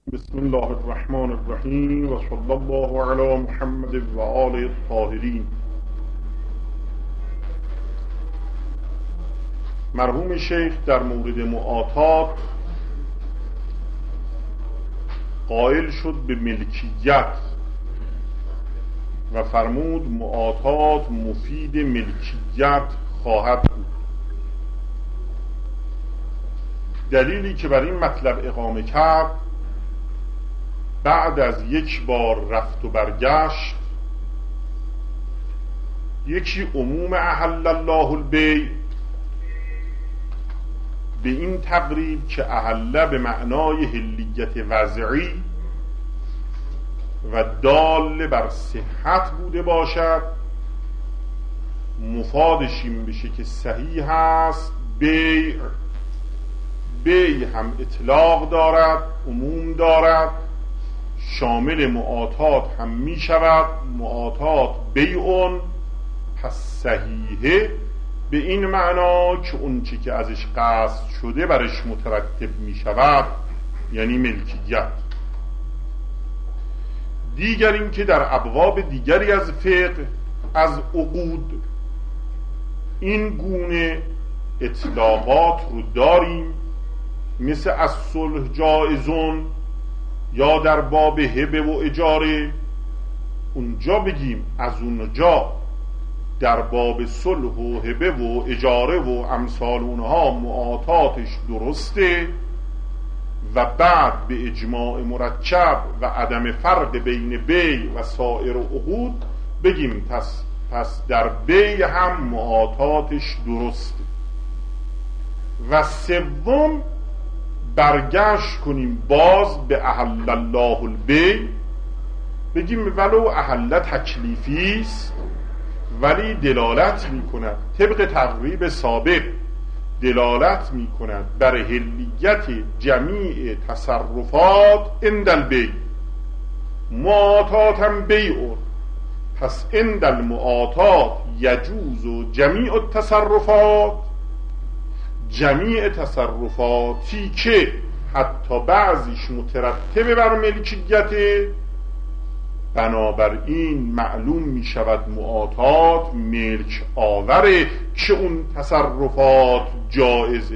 بسم الله الرحمن الرحیم و صلی الله علی محمد و آله الطاهرین. مرحوم شیخ در مورد معاطات قائل شد به ملکیت و فرمود معاطات مفید ملکیت خواهد بود. دلیلی که بر این مطلب اقامه کرد بعد از یک بار رفت و برگشت، یکی عموم احل الله البیع به این تقریب که احل به معنای حلیت وضعی و دال بر صحت بوده باشد، مفادش این بشه که صحیح است. بیع هم اطلاق دارد، عموم دارد، شامل معاطات هم می شود. معاطات بیعون، پس صحیحه به این معنا که اون چی که ازش قصد شده برش مترتب می شود، یعنی ملکیت. دیگر این که در ابواب دیگری از فقه، از عقود، این گونه اطلاقات رو داریم، مثل از صلح جایزون، یا در باب هبه و اجاره اونجا بگیم از اونجا در باب صلح و هبه و اجاره و امثال اونها معاطاتش درسته و بعد به اجماع مرکب و عدم فرق بین بیع و سایر عقود بگیم پس در بیع هم معاطاتش درسته. و سوم برگشت کنیم باز به احل الله البیع، بگیم ولو احل تکلیفی است ولی دلالت می کند طبق تقریب سابق، دلالت می کند بر حلیت جمیع تصرفات عند البیع. معاطات هم بیعون، پس عند المعاطات یجوز جمیع التصرفات، جمیع تصرفاتی که حتی بعضیش مترتب بر ملکیت، بنابراین معلوم می شود معاطات ملک آوره که اون تصرفات جایزه.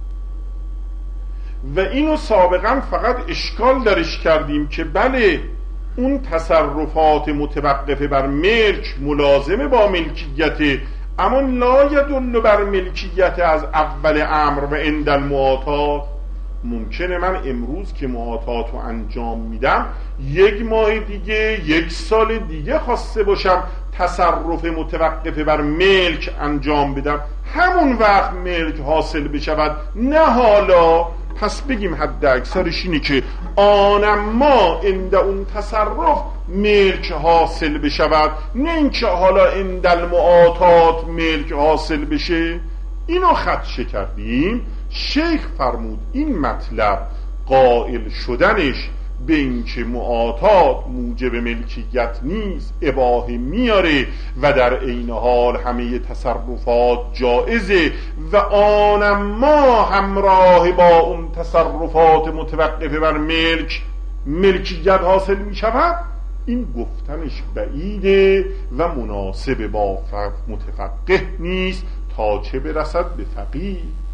و اینو سابقا فقط اشکال درش کردیم که بله اون تصرفات متوقفه بر ملک ملازمه با ملکیت، اما لا یدل بر ملکیت از اول امر و عند المعاطات. ممکنه من امروز که معاطات رو انجام میدم یک ماه دیگه، یک سال دیگه خواسته باشم تصرف متوقف بر ملک انجام بدم، همون وقت ملک حاصل بشود، نه حالا. پس بگیم حد اکثرش اینه که آنما عند اون تصرف ملک حاصل بشود، نه اینکه حالا عند المعاطات ملک حاصل بشه. اینو خدشه کردیم. شیخ فرمود این مطلب قائل شدنش به اینکه معاطات موجب ملکیت نیست، اباحه میاره و در عین حال همه تصرفات جائزه و آنما همراه با اون تصرفات متوقفه بر ملکیت حاصل میشود، این گفتنش بعیده و مناسب با متفقه نیست تا چه برسد به فقیه.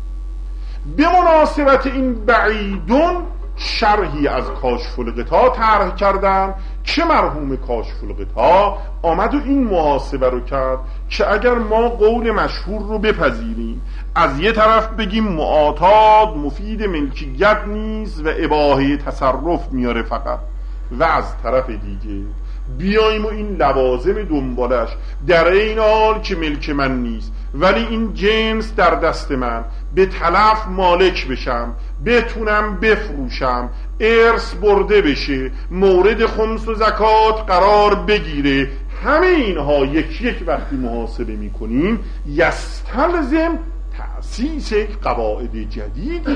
به مناسبت این بعیدون شرحی از کاشف الغطا طرح کردن که مرحوم کاشف الغطا آمد و این محاسبه رو کرد که اگر ما قول مشهور رو بپذیریم، از یه طرف بگیم معاطات مفید ملکیت نیست و اباحه تصرف میاره فقط، و از طرف دیگه بیاییم و این لوازم دنبالش در این حال که ملک من نیست ولی این جنس در دست من، به تلف مالک بشم، بتونم بفروشم، ارث برده بشه، مورد خمس و زکات قرار بگیره، همه اینها یک وقتی محاسبه میکنیم یستلزم تأسیس قواعد جدید،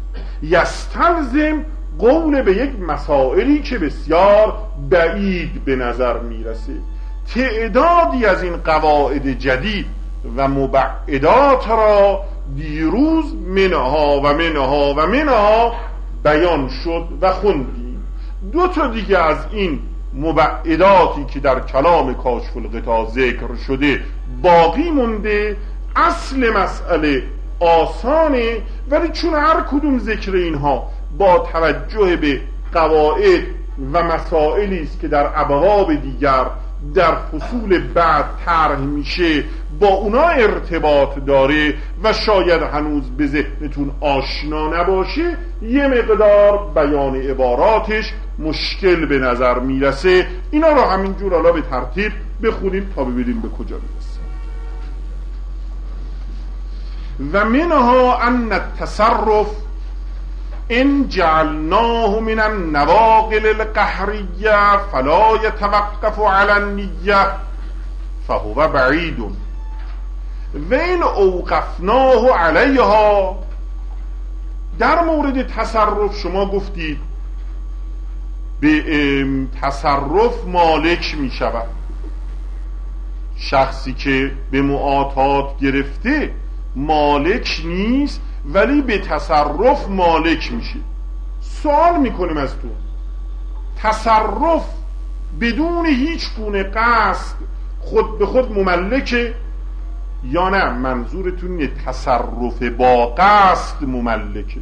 یستلزم قول به یک مسائلی که بسیار بعید به نظر میرسه. تعدادی از این قواعد جدید و مبعدات را دیروز منها بیان شد و خوندیم. دو تا دیگه از این مبعداتی که در کلام کاشف الغطا ذکر شده باقی مونده. اصل مسئله آسانه، ولی چون هر کدوم ذکر اینها با توجه به قواعد و مسائلی است که در ابواب دیگر در فصول بعد طرح میشه با اونا ارتباط داره و شاید هنوز به ذهنتون آشنا نباشه، یه مقدار بیان عباراتش مشکل به نظر میرسه. اینا رو همینجور حالا به ترتیب بخونیم تا ببینیم به کجا میرسه. و منها ان التصرف ان جعلناه من النواقل القهریه فلا يتوقف على النیه فهو بعید و ان اوقفناه علیها. در مورد تصرف شما گفتید به تصرف مالک می شود. شخصی که به معاطات گرفته مالک نیست ولی به تصرف مالک میشه. سوال میکنیم از تو، تصرف بدون هیچ گونه قصد خود به خود مملکه یا نه منظورتون تصرف با قصد مملکه؟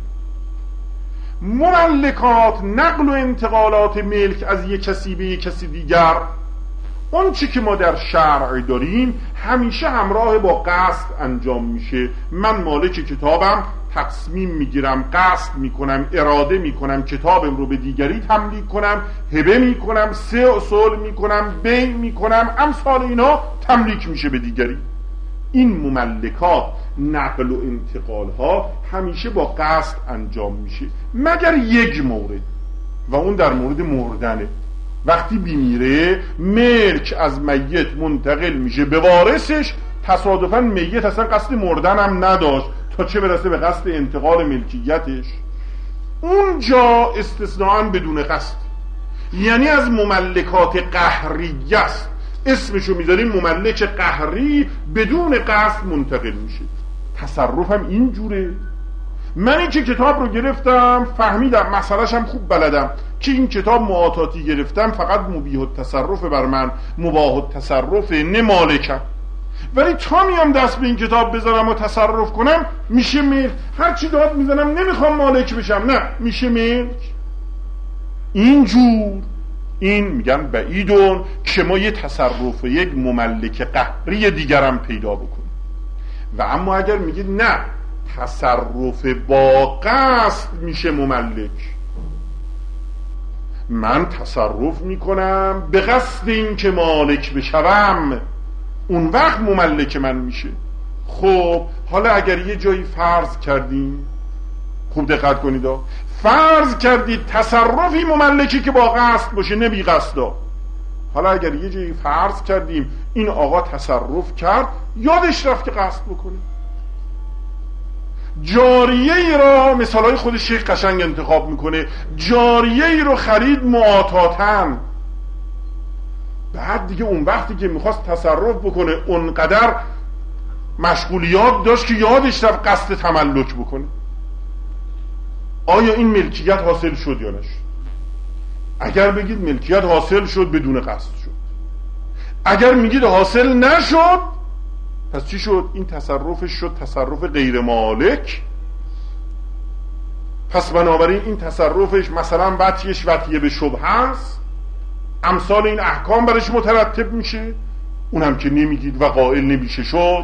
مملکات، نقل و انتقالات ملک از یک کسی به یک کسی دیگر، اون چی که ما در شرع داریم همیشه همراه با قصد انجام میشه. من مالک کتابم، تصمیم میگیرم، قصد میکنم، اراده میکنم کتابم رو به دیگری تملیک کنم، هبه میکنم، صلح میکنم، بیع میکنم، امثال اینا تملیک میشه به دیگری. این مملکات، نقل و انتقال ها همیشه با قصد انجام میشه مگر یک مورد و اون در مورد مردنه. وقتی بیمیره ملک از میت منتقل میشه به وارثش، تصادفاً میت اصلا قصد مردن هم نداشت تا چه برسه به قصد انتقال ملکیتش. اونجا استثناءً بدون قصد، یعنی از مملکات قهریه است، اسمشو میذاریم مملک قهری، بدون قصد منتقل میشه. تصرف هم اینجوره. من این که کتاب رو گرفتم فهمیدم، مسئله‌ش هم خوب بلدم که این کتاب معاطاتی گرفتم، فقط مبیح التصرف بر من، مباح التصرف، نه مالکم. ولی تا میام دست به این کتاب بذارم و تصرف کنم میشه ملک. هرچی داد میزنم نمیخوام مالک بشم، نه میشه ملک. اینجور این میگن بعیدون که ما یه تصرف یک مملک قهری دیگرم پیدا بکنیم. و اما اگر میگید نه تصرف با قصد میشه مملک، من تصرف میکنم به قصد این که مالک بشوم، اون وقت مملک من میشه. خب حالا اگر یه جایی فرض کردیم، خوب دقت کنید، فرض کردید تصرفی مملکی که با قصد باشه نه بی قصدا. حالا اگر یه جایی فرض کردیم این آقا تصرف کرد یادش رفت که قصد بکنه، جاریه ای را، مثالای خود شیخ قشنگ انتخاب میکنه، جاریه ای رو خرید معاطاتن، بعد دیگه اون وقتی که میخواست تصرف بکنه اونقدر مشغولیات داشت که یادش رفت قصد تملک بکنه. آیا این ملکیت حاصل شد یا نشد؟ اگر بگید ملکیت حاصل شد بدون قصد شد، اگر میگید حاصل نشد پس چی شد؟ این تصرفش شد تصرف غیر مالک. پس بنابراین این تصرفش مثلا وطیش وطیه به شبهه است، امثال این احکام برش مترتب میشه، اونم که نمیگید و قائل نمیشه شد.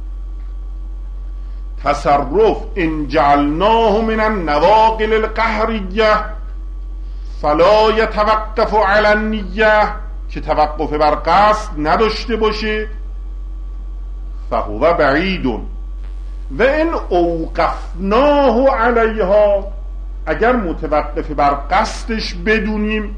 تصرف ان جعلناه من النواقل القهریه فلا يتوقف علی النیه، که توقف بر قصد نداشته باشه، فهو بعید و ان اوقفناه علیها، اگر متوقف بر قصدش بدونیم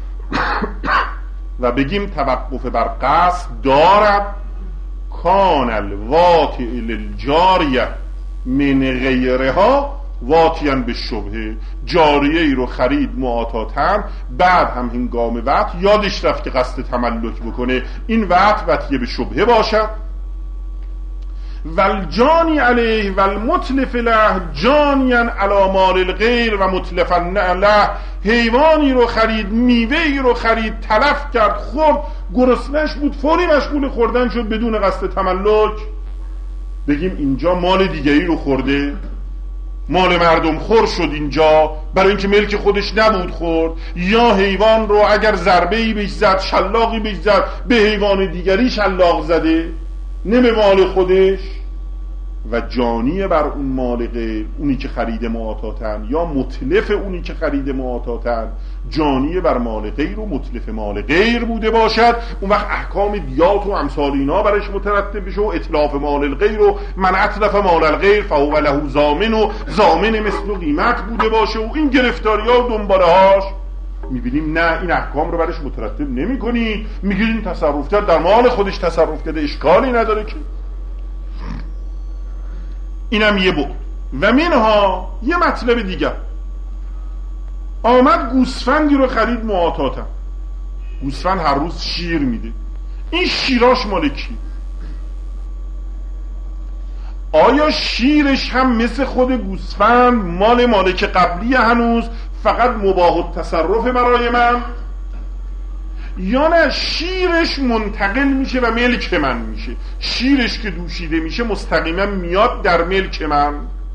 و بگیم توقف بر قصد دارد، کان الواطع للجاریه من غیرها واطیاً به شبهه، جاریه ای رو خرید معاطاتن، بعد هم هنگام وطع یادش رفت که قصد تملک بکنه، این وطیه به شبهه باشد. والجانی علیه والمتلف له جانیا علی مال الغیر و متلفا له. حیوانی رو خرید، میوه‌ای رو خرید، تلف کرد، خورد، گرسنه‌اش بود، فوری مشغول خوردن شد بدون قصد تملک. بگیم اینجا مال دیگری رو خورده، مال مردم خور شد اینجا برای اینکه ملک خودش نبود خورد. یا حیوان رو اگر ضربه‌ای بهش زد، شلاقی بهش زد، به حیوان دیگری شلاق زده، نه به مال خودش. و جانی بر اون مال غیر، اونی که خرید معاطاتن، یا متلف اونی که خرید معاطاتن، جانی بر مال غیر و متلف مال غیر بوده باشد، اون وقت احکام دیات و امثال اینا برش مترتب بشه و اتلاف مال الغیر و من اتلف مال الغیر فهو له ضامن و ضامن مثل قیمت بوده باشه و این گرفتاری ها و دنباله هاش. میبینیم نه، این احکام رو برش مترتب نمی کنی، میگید این تصرف کرد، در مال خودش تصرف کرده، اشکالی نداره که. اینم یه بود. و منها یه مطلب دیگر، آمد گوسفندی رو خرید معاطاتم. گوسفند هر روز شیر میده، این شیراش مال کی؟ آیا شیرش هم مثل خود گوسفند مال مالک قبلی هنوز فقط مباح التصرف برای من، یا نه شیرش منتقل میشه و ملک من میشه؟ شیرش که دوشیده میشه مستقیما میاد در ملک من.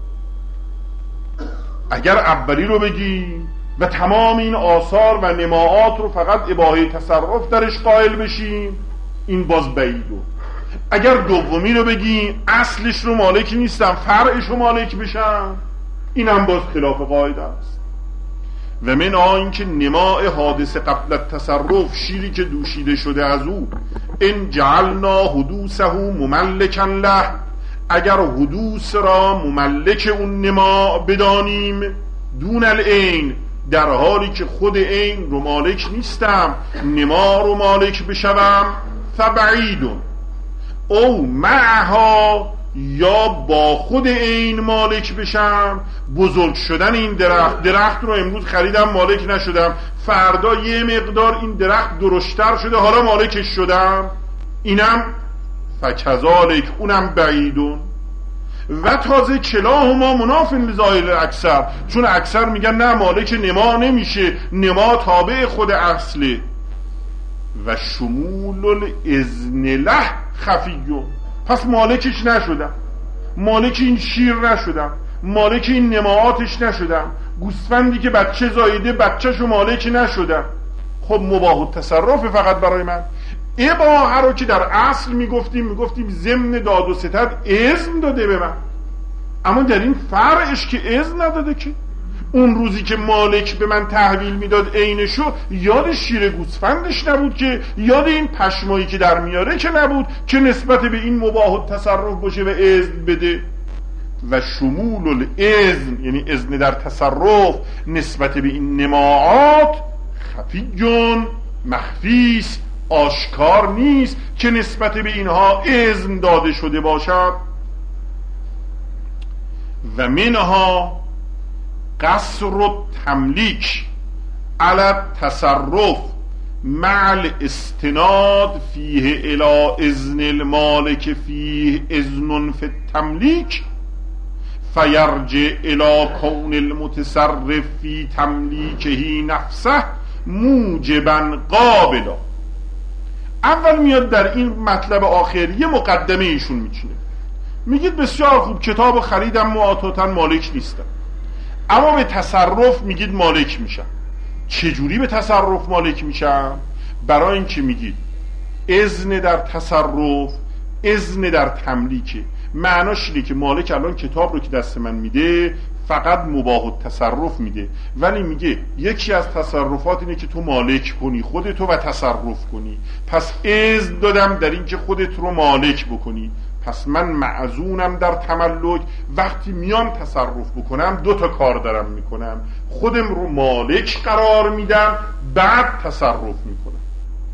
اگر اولی رو بگی و تمام این آثار و نماعات رو فقط اباحه تصرف درش قائل بشیم، این باز بعیدو. اگر دومی رو بگی اصلش رو مالک نیستم، فرعش رو مالک بشم، این هم باز خلاف قاعده است. و من این که نماع حادث قبل التصرف، شیری که دوشیده شده از او، ان جعلنا حدوثه مملکا له، اگر حدوث را مملک اون نما بدانیم، دون العین، در حالی که خود عین رو مالک نیستم، نما رو مالک بشوم، فبعیدون او معها، یا با خود عین مالک بشم. بزرگ شدن این درخت رو امروز خریدم مالک نشدم، فردا یه مقدار این درخت درشتر شده حالا مالکش شدم، اینم فکذالک، اونم بعیدون. و تازه کلاهما مناف لظاهر اکثر، چون اکثر میگن نه مالک نما نمیشه، نما تابع خود اصله. و شمول الاذن له خفیون، پس مالکش نشدم، مالک این شیر نشدم، مالک این نماعاتش نشدم، گوسفندی که بچه زایده بچهشو مالک نشدم. خب مباح التصرف فقط برای من. اباحه رو که در اصل میگفتیم ضمن داد و ستد اذن داده به من، اما در این فرعش که اذن نداده که. اون روزی که مالک به من تحویل میداد عینشو، یاد شیر گوسفندش نبود که، یاد این پشمایی که در میاره که نبود که نسبت به این مباح التصرف باشه و اذن بده. و شمول الاذن یعنی اذن در تصرف نسبت به این نماعات خفیون، مخفیست، آشکار نیست که نسبت به اینها اذن داده شده باشد. و منها قصر التملیک علی التصرف مع الاستناد فیه الی اذن المالک فیه اذن فی التملیک، فیرجع الی کون المتصرف فی تملیکه نفسه موجبا قابلا. اول میاد در این مطلب آخر یه مقدمه ایشون میچینه، میگید بسیار خوب کتاب خریدم معاطاتا مالک نیستم، اما به تصرف میگید مالک میشم. چجوری به تصرف مالک میشم؟ برای اینکه میگید اذن در تصرف اذن در تملیکه. معناش اینه که مالک الان کتاب رو که دست من میده فقط مباح التصرف میده، ولی میگه یکی از تصرفات اینه که تو مالک کنی خودتو و تصرف کنی، پس اذن دادم در این که خودت رو مالک بکنی. پس من معزونم در تملک، وقتی میام تصرف بکنم دو تا کار دارم میکنم، خودم رو مالک قرار میدم بعد تصرف میکنم.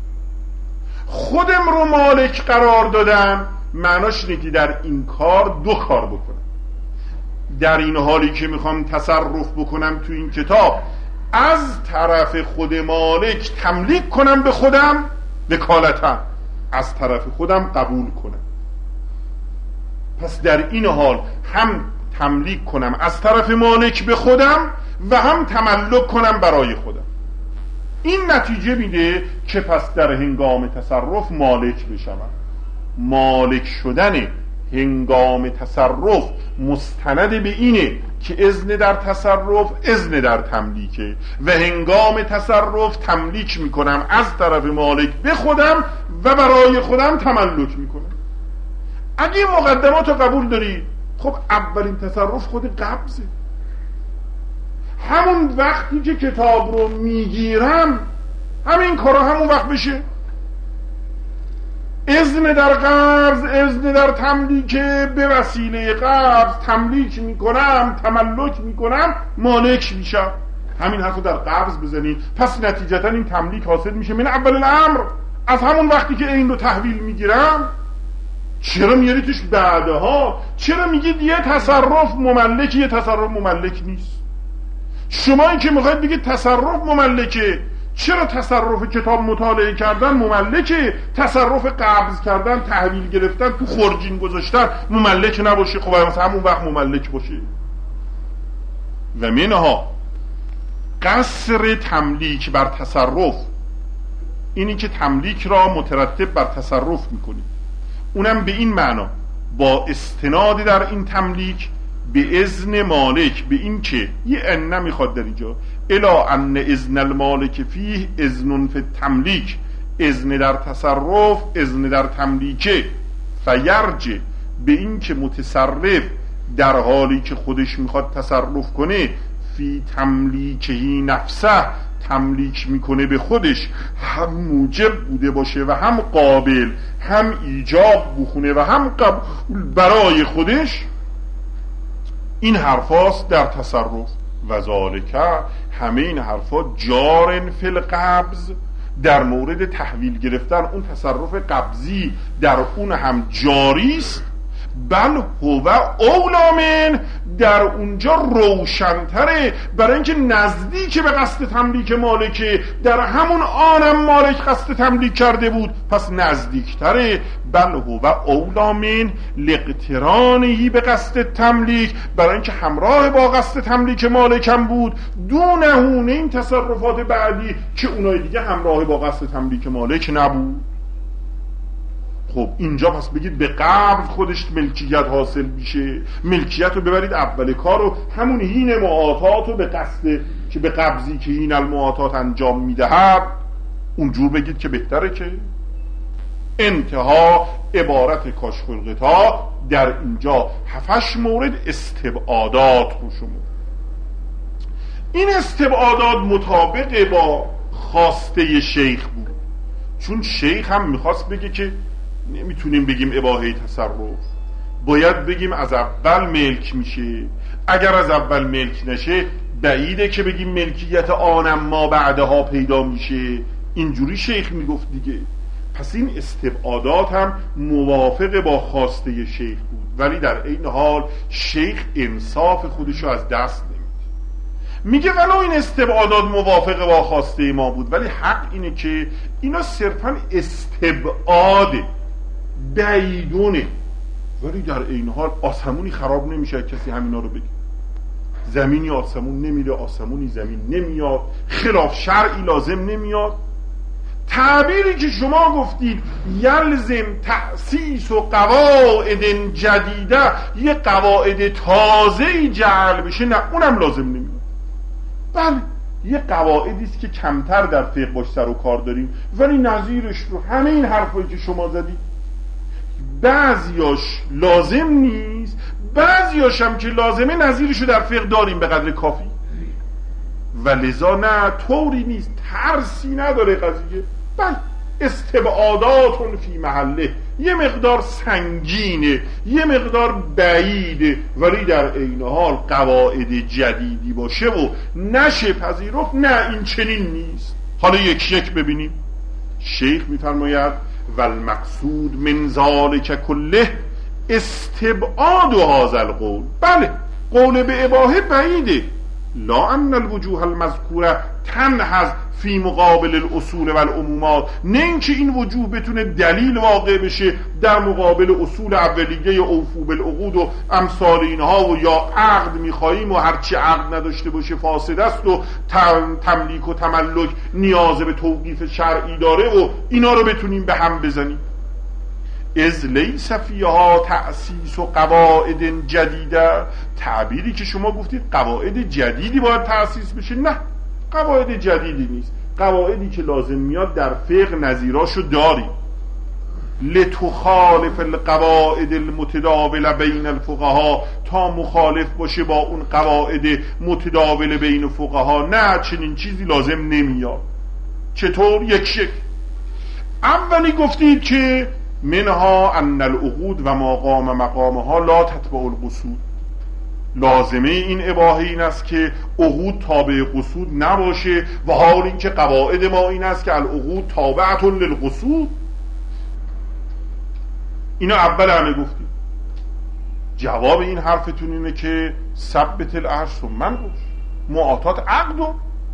خودم رو مالک قرار دادم معناش اینه که در این کار دو کار بکنم. در این حالی که میخوام تصرف بکنم تو این کتاب، از طرف خود مالک تملیک کنم به خودم وکالتم، از طرف خودم قبول کنم. پس در این حال هم تملیک کنم از طرف مالک به خودم و هم تملک کنم برای خودم. این نتیجه میده که پس در هنگام تصرف مالک بشم. مالک شدن هنگام تصرف مستند به اینه که اذن در تصرف اذن در تملیکه و هنگام تصرف تملیک میکنم از طرف مالک به خودم و برای خودم تملک میکنم. اگه این مقدمات رو قبول داری، خب اولین تصرف خود قبضه. همون وقتی که کتاب رو میگیرم همین کارا همون وقت بشه. اذن در قبض اذن در تملیک، به وسیله قبض تملیک میکنم، تملک میکنم، مالک میشم. همین حرفو در قبض بزنید، پس نتیجتا این تملیک حاصل میشه من اول الامر، از همون وقتی که این رو تحویل میگیرم. چرا میاریتش بعدها؟ چرا میگید یه تصرف مملکه یه تصرف مملک نیست؟ شمایی که میخواید بگید تصرف مملکه، چرا تصرف کتاب مطالعه کردن مملکه، تصرف قبض کردن، تحویل گرفتن، تو خورجین گذاشتن مملک نباشه؟ خب مثلا همون وقت مملک باشه. و منها قصر تملیک بر تصرف، اینی که تملیک را مترتب بر تصرف میکنی، اونم به این معنا با استناد در این تملیک به اذن مالک، به این که یه ان نمیخواد در اینجا، الا ان اذن المالک فیه اذن فی التملیک، اذن در تصرف اذن در تملیکه، فیرجع به این که متصرف در حالی که خودش میخواد تصرف کنه فی تملیکهی نفسه، تملیک میکنه به خودش، هم موجب بوده باشه و هم قابل، هم ایجاب بخونه و هم قبول برای خودش. این حرفاست در تصرف و ذالکه، همه این حرفا جارن فی القبض، در مورد تحویل گرفتن اون تصرف قبضی در اون هم جاری است. بل هو اولا من، در اونجا روشنتره، برای اینکه نزدیک به قصد تملیک مالکه، در همون آنم مالک قصد تملیک کرده بود، پس نزدیکتره. بل هو اولا من لاقترانه به قصد تملیک، برای اینکه همراه با قصد تملیک مالکم بود، دونهونه این تصرفات بعدی که اونای دیگه همراه با قصد تملیک مالک نبود. خب اینجا پس بگید به قبض خودش ملکیت حاصل میشه، ملکیت رو ببرید اول کار رو، همون هین معاطات رو به قصد که به قبضی که هین المعاطات انجام میدهد اونجور بگید که بهتره. که انتها عبارت کاشف الغطا در اینجا 7 مورد استبعادات رو شما. این استبعادات مطابق با خواسته شیخ بود، چون شیخ هم میخواست بگه که نمیتونیم بگیم اباحه تصرف، باید بگیم از اول ملک میشه. اگر از اول ملک نشه بعیده که بگیم ملکیت آنم ما بعدها پیدا میشه. اینجوری شیخ میگفت دیگه. پس این استبعادات هم موافق با خواسته شیخ بود، ولی در این حال شیخ انصاف خودشو از دست نمیده. میگه ولو این استبعادات موافق با خواسته ما بود، ولی حق اینه که اینا صرفا استبعاده، بعیدونه، ولی در این حال آسمونی خراب نمیشه کسی همینا رو بگه. زمینی آسمون نمیره، آسمونی زمین نمیاد، خلاف شرعی لازم نمیاد. تعبیری که شما گفتید یلزم تأسیس و قواعد جدیده، یه قواعد تازه‌ای جعل بشه، نه اونم لازم نمیاد. بله یه قواعدی است که کمتر در فقه باش سر و کار داریم، ولی نظیرش رو همه این حرفایی که شما زدید بعضیاش لازم نیست، بعضیاش هم که لازمه نظیرش رو در فقه داریم به قدر کافی. و لذا نه طوری نیست، ترسی نداره قضیه. بله استبعاداتون فی محله، یه مقدار سنگینه، یه مقدار بعیده، ولی در عین حال قواعد جدیدی باشه و نشه پذیرفت، نه این چنین نیست. حالا یک یک ببینیم. شیخ میفرماید والمقصود من ذالک کله استبعاد هذا القول. بله قول به اباحه بعیده، لا ان الوجوه المذکوره تنحز فی مقابل الاصول و العمومات، نه اینکه این وجوه بتونه دلیل واقع بشه در مقابل اصول اولیه اوفو بالعقود و امثال اینها، و یا عقد میخواییم و هرچی عقد نداشته باشه فاسد است و تملیک و تملک نیاز به توقیف شرعی داره و اینا رو بتونیم به هم بزنیم. از لیس فیها تأسیس و قواعد جدیده، تعبیری که شما گفتید قواعد جدیدی باید تأسیس بشه، نه قواعد جدیدی نیست، قواعدی که لازم میاد در فقه نظیراشو داریم. لتخالف القواعد المتداول بین الفقها، تا مخالف باشه با اون قواعد متداول بین فقها، نه چنین چیزی لازم نمیاد. چطور؟ یک اولی گفتید که منها ان العقود و ما قام مقامها لا تتبع القصود، لازمه این اباحه این است که عقود تابع قصود نباشه، و حال این که قواعد ما این است که العقود تابعة للقصود. اینا اول همه گفتیم. جواب این حرفتون اینه که ثبت العرش و من گوش معاطات عقد،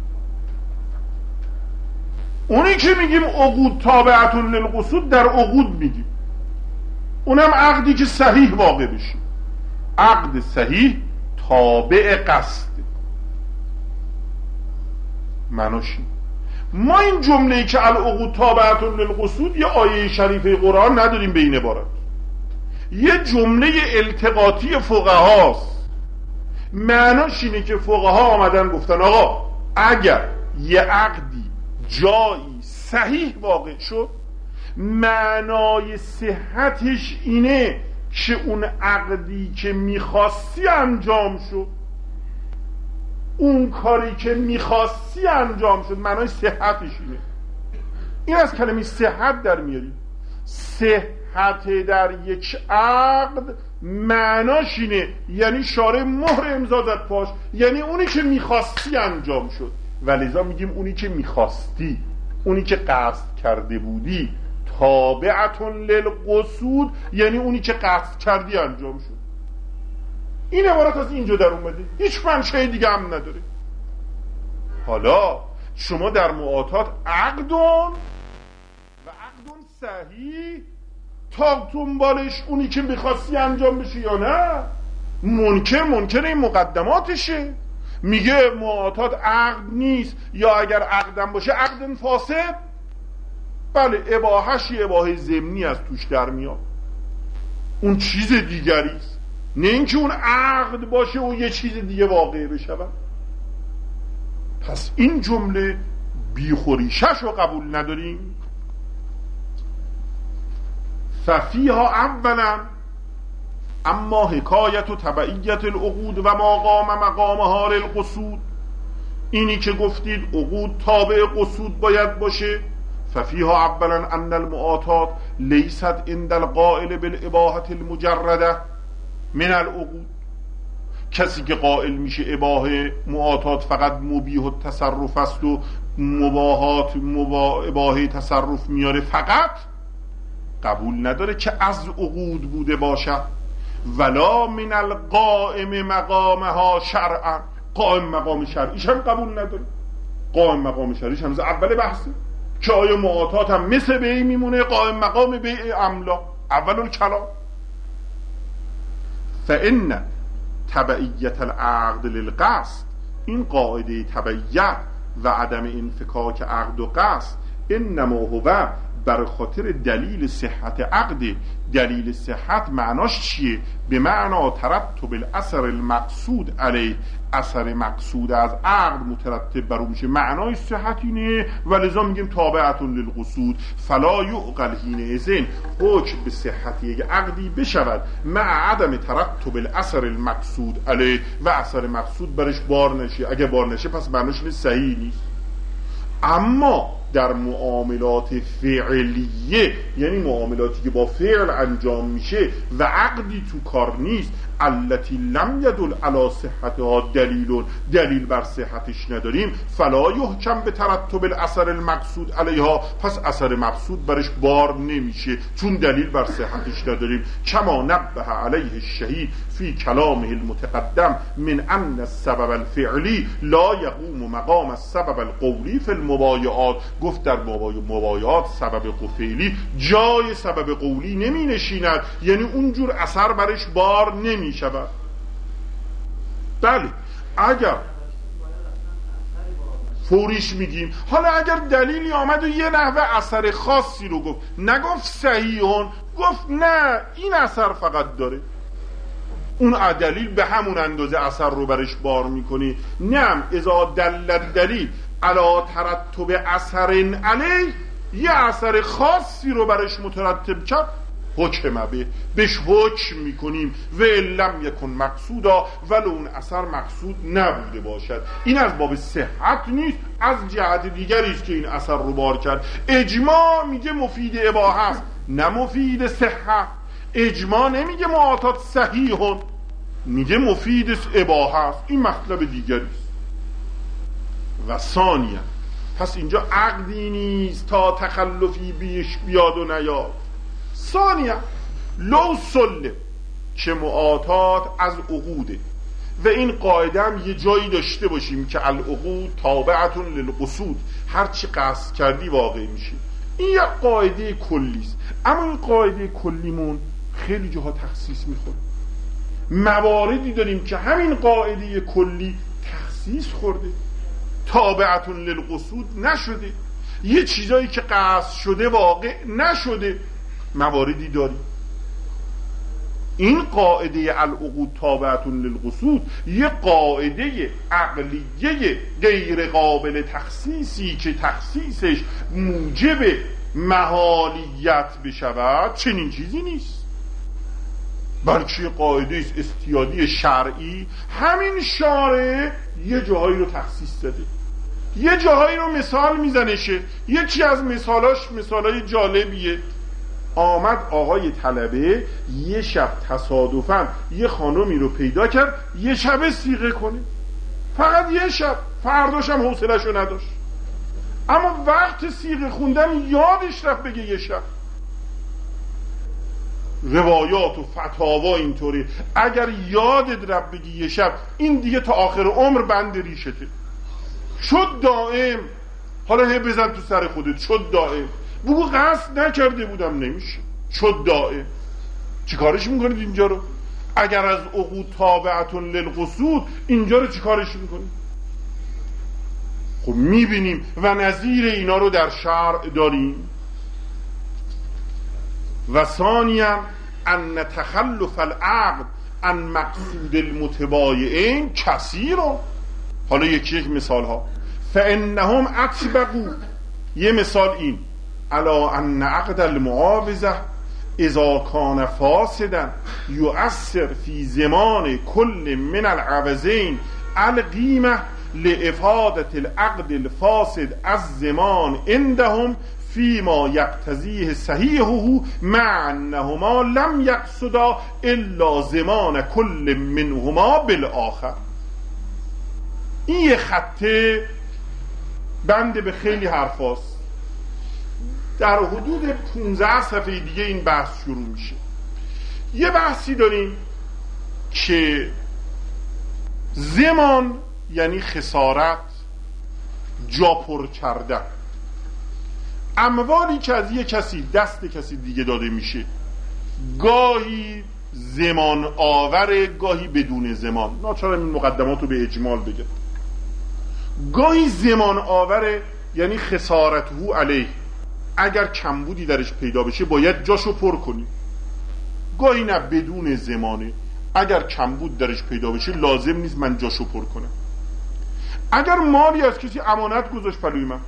اونی که میگیم عقود تابعة للقصود در عقود میگیم، اونم عقدی که صحیح واقع بشه. عقد صحیح تابع قصد. معناش ما این جمله‌ای که العقود تابعة للقصود یه آیه شریفه قرآن نداریم به این عبارت، یه جمله التقاطی فقهاست. معناش اینه که فقها آمدن گفتن آقا اگر یه عقدی جایی صحیح واقع شد، معنای صحتش اینه که اون عقدی که میخواستی انجام شد، اون کاری که میخواستی انجام شد، معنای صحتش اینه. این از کلمه صحت در میاریم. صحت در یک عقد معناش اینه، یعنی شارع مهر امضا زد پاش، یعنی اونی که میخواستی انجام شد. ولذا میگیم اونی که میخواستی، اونی که قصد کرده بودی، تابعة للقصود، یعنی اونی که قصد کردی انجام شد. این عبارت از اینجا در اومده، هیچ منشأ دیگه هم نداره. حالا شما در معاطات عقدون و عقدون صحیح تا دنبالش اونی که میخواستی انجام بشه یا نه؟ منکر این مقدماتشه. میگه معاطات عقد نیست، یا اگر عقدم باشه عقد فاسد. بله اباحش یه اباحه ضمنی از توش در میاد، اون چیز دیگریست، نه اینکه اون عقد باشه و یه چیز دیگه واقع بشه. پس این جمله بیخوریشش رو قبول نداریم. ففیها اولا اما حکایت و تبعیت العقود و ما قام مقامها للقصود، اینی که گفتید عقود تابع قصود باید باشه. ففیها اولا ان المعاطات لیست عند القائل بالاباحة المجرده من العقود، کسی که قائل میشه اباحه معاطات فقط مبیح التصرف است و اباحه تصرف میاره فقط، قبول نداره که از عقود بوده باشد. ولا من القائم مقامها شرعا، قائم مقام شرعیش هم قبول نداره. قائم مقام شرعیش هم اول بحثه که آیا معاطات هم مثل بیع میمونه، قائم مقام بیع املا، اول الکلام. فإن تبعیت العقد للقصد، این قاعده تبعیت و عدم انفکاک عقد و قصد، انما هو بر خاطر دلیل صحت عقد. دلیل صحت معناش چیه؟ به معنا ترتب الاثر المقصود علیه، اثر مقصود از عقد مترتب بر اون میشه، معنای صحت اینه. ولذا میگیم تابعة للقصود. فلا یعقل حینئذ حکم به صحت یک عقدی بشود مع عدم ترتب الاثر المقصود علیه، و اثر مقصود برش بار نشه. اگه بار نشه پس معناش اینه صحیح نیست. اما در معاملات فعلیه، یعنی معاملاتی که با فعل انجام میشه و عقدی تو کار نیست، التي لم يدل على صحتها دلیل بر صحتش نداریم، فلا یحکم به ترتب الاثر المقصود علیها، پس اثر مقصود برش بار نمیشه چون دلیل بر صحتش نداریم. کما نبه علیه الشهید فی کلامه المتقدم من ان السبب الفعلی لا یقوم مقام السبب القولی فی المبایعات. گفت در مبایعات سبب فعلی جای سبب قولی نمی نشیند، یعنی اونجور اثر برش بار نمی شود. بله اگر فوریش میگیم، حالا اگر دلیلی آمد و یه نحوه اثر خاصی رو گفت، نگفت صحیحون، گفت نه این اثر فقط داره، اون دلیل به همون اندازه اثر رو برش بار میکنی. نعم اذا دل دلیل علی ترتب اثر علیه، یه اثر خاصی رو برش مترتب کرد، حکم بهش حکم میکنیم و لم یکن مقصودا، ولو اون اثر مقصود نبوده باشد. این از باب صحت نیست، از جهت دیگری است که این اثر رو بار کرد. اجماع میگه مفید اباحه است نه مفید صحت. اجماع نمیگه معاطات صحیحون، میگه مفید اباحه است، این مطلب دیگری است. و ثانیا پس اینجا عقدی نیست تا تخلفی بیش بیاد و نیاد. ثانیا لو سلم که معاطات از عقوده، و این قاعده هم یه جایی داشته باشیم که العقود تابعتون للقصود، هرچی قصد کردی واقع میشه. این یک قاعده کلی است، اما این قاعده کلیمون خیلی جاها تخصیص میخوره. مواردی داریم که همین قاعده کلی تخصیص خورده، تابعتون للقصود نشده، یه چیزایی که قصد شده واقع نشده. مواردی داریم. این قاعده العقود تابعتون للقصود یه قاعده عقلیه غیر قابل تخصیصی که تخصیصش موجب محالیت بشود چنین چیزی نیست، بلکه قاعده استیادی شرعی. همین شارع یه جاهایی رو تخصیص داده، یه جاهایی رو مثال میزنشه. یکی از مثالاش مثالای جالبیه. آمد آقای طلبه یه شب تصادفاً یه خانمی رو پیدا کرد یه شب صیغه کنه، فقط یه شب، فرداش هم حوصله‌شو نداشت، اما وقت صیغه خوندن یادش رفت بگه یه شب. روایات و فتاوا اینطوری، اگر یادت رفت بگی یه شب، این دیگه تا آخر عمر بند ریشته، شد دائم. حالا هی بزن تو سر خودت، شد دائم. بگو قصد نکرده بودم، نمیشه، شد دائم. چی کارش میکنید اینجا رو؟ اگر از عقود تابعتون للقصود اینجا رو چی کارش میکنید؟ خب میبینیم و نظیر اینا رو در شرع داریم. و ثانیا ان تخلف العقد عن مقصود المتبایعین کثیر. حالا یک مثال ها. فانهم اطبقوا، یه مثال این، علا ان عقد المعاوضه اذا کان فاسدا یؤثر فی زمان کل من العوضین القیمه لافاده العقد الفاسد از زمان عندهم فيما يقتضيه صحيحه مع انهما لم يقصدا الا زمان كل منهما بالآخر. این یه خطه بنده به خیلی حرفاست. در حدود 15 صفحه دیگه این بحث شروع میشه. یه بحثی داریم که زمان یعنی خسارت، جا پر کردن. اموالی که از یه کسی دست کسی دیگه داده میشه، گاهی زمان آوره، گاهی بدون زمان. ناچارم این مقدمات رو به اجمال بگم. گاهی زمان آوره یعنی خسارته علیه، اگر کمبودی درش پیدا بشه باید جاشو پر کنی. گاهی نه، بدون زمانه، اگر کمبود درش پیدا بشه لازم نیست من جاشو پر کنم. اگر مالی از کسی امانت گذاشت پلوی من،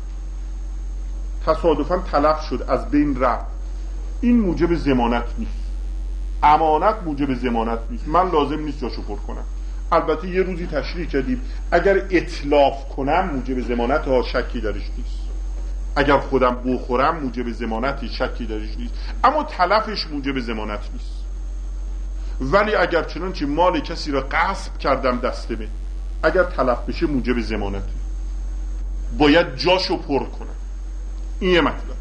تصادفاً تلف شد، از بین رفت، این موجب ضمانت نیست. امانت موجب ضمانت نیست، من لازم نیست جاشو پر کنم. البته یه روزی تشریح کردیم اگر اتلاف کنم موجب ضمانت ها، شکی درش نیست. اگر خودم بخورم موجب ضمانتی، شکی درش نیست. اما تلفش موجب ضمانت نیست. ولی اگر چنانچه مال کسی را غصب کردم دستمه، اگر تلف بشه موجب ضمانته، باید جاشو پر کنم. این یه مطلب.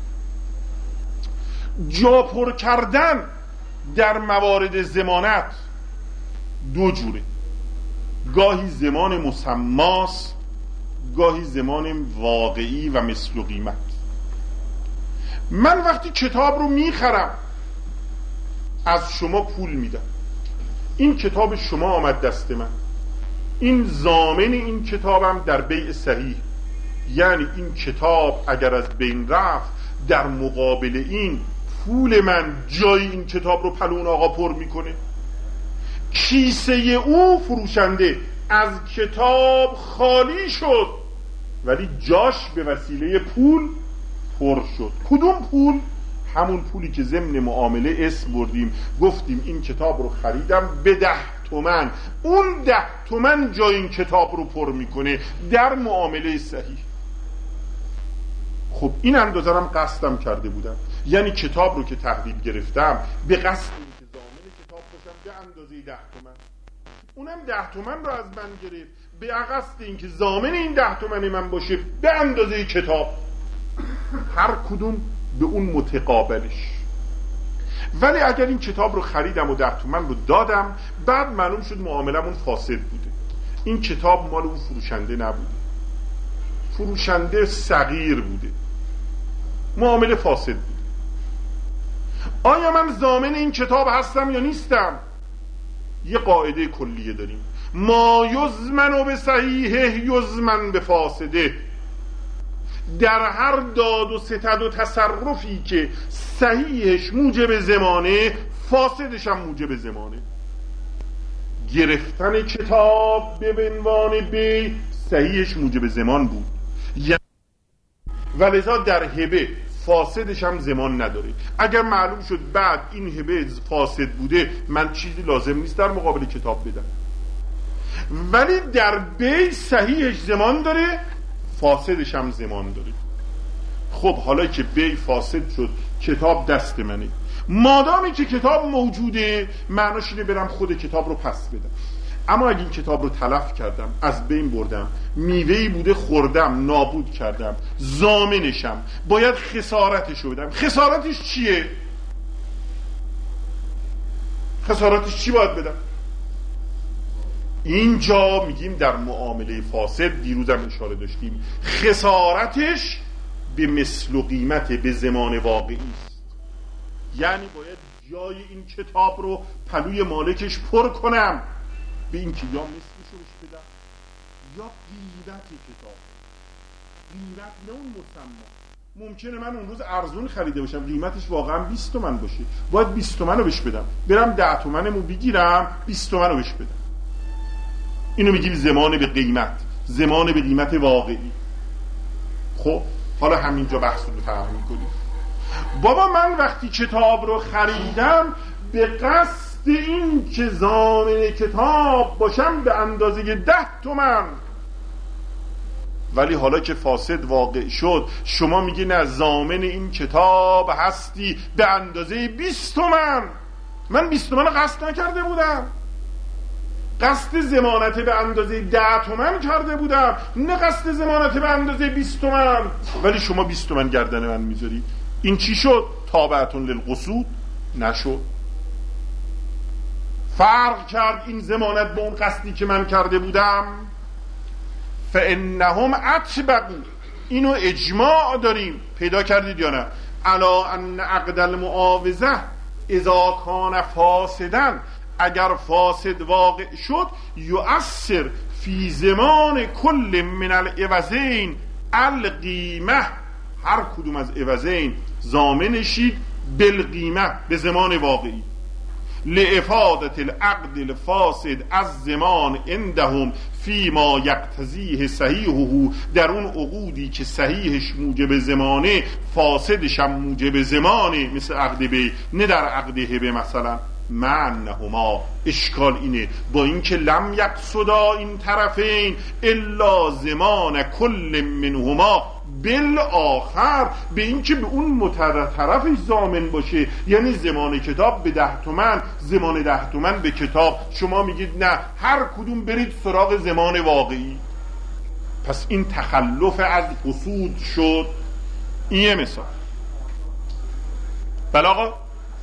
جا پر کردن در موارد ضمانت دو جوره، گاهی زمان مسماست، گاهی زمان واقعی و مثل قیمت. من وقتی کتاب رو میخرم از شما پول میدم، این کتاب شما آمد دست من، این ضامن این کتابم در بیع صحیح، یعنی این کتاب اگر از بین رفت در مقابل این پول من جای این کتاب رو پلون آقا پر میکنه. کیسه او فروشنده از کتاب خالی شد ولی جاش به وسیله پول پر شد. کدوم پول؟ همون پولی که ضمن معامله اسم بردیم، گفتیم این کتاب رو خریدم به 10 تومن، اون 10 تومن جای این کتاب رو پر میکنه در معامله صحیح. خب این اندازه هم قصدم کرده بودم، یعنی کتاب رو که تحویل گرفتم به قصد اینکه ضامن کتاب باشم به اندازه 10 تومن، اونم 10 تومن رو از من گرفت به قصد اینکه ضامن این 10 تومن من باشه به اندازه کتاب، هر کدوم به اون متقابلش. ولی اگر این کتاب رو خریدم و 10 تومن رو دادم، بعد معلوم شد معاملمون فاسد بوده، این کتاب مال اون فروشنده نبوده، فروشنده صغیر بوده، معامله فاسد بوده. آیا من ضامن این کتاب هستم یا نیستم؟ یه قاعده کلیه داریم، ما یضمن به صحیحه یضمن به فاسده. در هر داد و ستد و تصرفی که صحیحش موجب ضمانه، فاسدش هم موجب ضمانه. گرفتن کتاب به عنوان بی صحیحش موجب ضمان بود، ولذا در هبه فاسدش هم ضمان نداره. اگر معلوم شد بعد این هبه فاسد بوده، من چیزی لازم نیست در مقابل کتاب بدم. ولی در بی صحیحش ضمان داره، فاسدش هم ضمان داره. خب حالا که بی فاسد شد، کتاب دست منه، مادامی که کتاب موجوده معناش اینه برم خود کتاب رو پس بدم. اما اگه این کتاب رو تلف کردم، از بین بردم، میوهی بوده خوردم، نابود کردم، ضامنشم، باید خسارتش رو بدم. خسارتش چیه؟ خسارتش چی باید بدم؟ اینجا میگیم در معامله فاسد، دیروزم اشاره داشتیم، خسارتش به مثل و قیمت، به زمان واقعی است. یعنی باید جای این کتاب رو پلوی مالکش پر کنم، به این که یا مثلشو بهش بدم یا قیمت کتاب، قیمت نه اون مسمى. ممکنه من اون روز ارزون خریده باشم، قیمتش واقعا 20 تومن باشه، باید 20 تومن رو بهش بدم، برم 10 تومنمو بگیرم 20 تومن رو بهش بدم. اینو میگیم زمان به قیمت، زمان به قیمت واقعی. خب حالا همینجا بحث رو فرق میکنیم. بابا من وقتی کتاب رو خریدم به قصد این که ضامن کتاب باشم به اندازه 10 تومن، ولی حالا که فاسد واقع شد شما میگی نه ضامن این کتاب هستی به اندازه 20 تومن. من 20 تومن رو قصد نکرده بودم، قصد ضمانت به اندازه 10 تومن کرده بودم، نه قصد ضمانت به اندازه 20 تومن. ولی شما 20 تومن گردن من میذاری. این چی شد؟ تابعتون للقصود نشد. فرق کرد این ضمانت با اون قصدی که من کرده بودم. فانهم اتبعوا، اینو اجماع داریم، پیدا کردید یا نه؟ الا ان عقد المعاوضه اذا کان فاسدا، اگر فاسد واقع شد، یؤثر فی زمان کل من العوضین القیمه، هر کدوم از عوضین ضامنشید بالقیمه، به زمان واقعی، لافادت العقد الفاسد از زمان عندهم فی ما یقتضیه صحیحه، در اون عقودی که صحیحش موجب زمانه، فاسدش هم موجب زمانه، مثل عقد بی، نه در عقد هبه مثلا. معنهما، اشکال اینه، با اینکه لم یقصدا این طرفین الا زمان کل منهما، بالآخر، به این که به اون طرفش ضامن باشه. یعنی زمان کتاب به 10 تومن، زمان 10 تومن به کتاب. شما میگید نه، هر کدوم برید سراغ زمان واقعی. پس این تخلف از قصود شد. این یه مثال. بله آقا،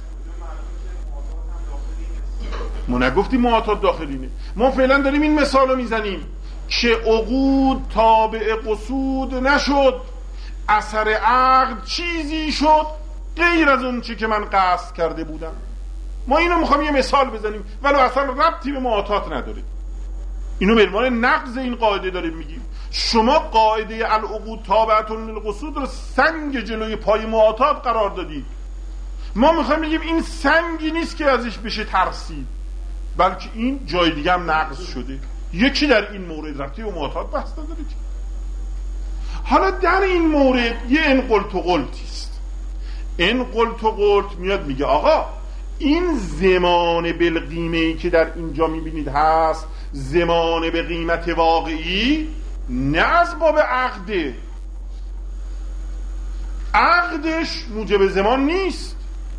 ما نگفتیم معاطات داخلینه، ما فعلا داریم این مثال رو میزنیم که عقود تابع قصود نشد، اثر عقد چیزی شد غیر از اون چی که من قصد کرده بودم. ما اینو میخوام یه مثال بزنیم ولو اصلا ربطی به معاطات نداره. اینو به عنوان نقض این قاعده داریم میگیم. شما قاعده العقود تابعة للقصود رو سنگ جلوی پای معاطات قرار دادید. ما میخوایم بگیم این سنگی نیست که ازش بشه ترسید، بلکه این جای دیگه هم نقض شده. یکی در این مورد رفتی و معاطات بحث نداره که. حالا در این مورد یه ان قلت و قلتی است. ان قلت و قلت میاد میگه آقا این زمان بالقیمه‌ای که در اینجا میبینید هست زمان به قیمت واقعی، نه از باب عقده. عقدش موجب زمان نیست،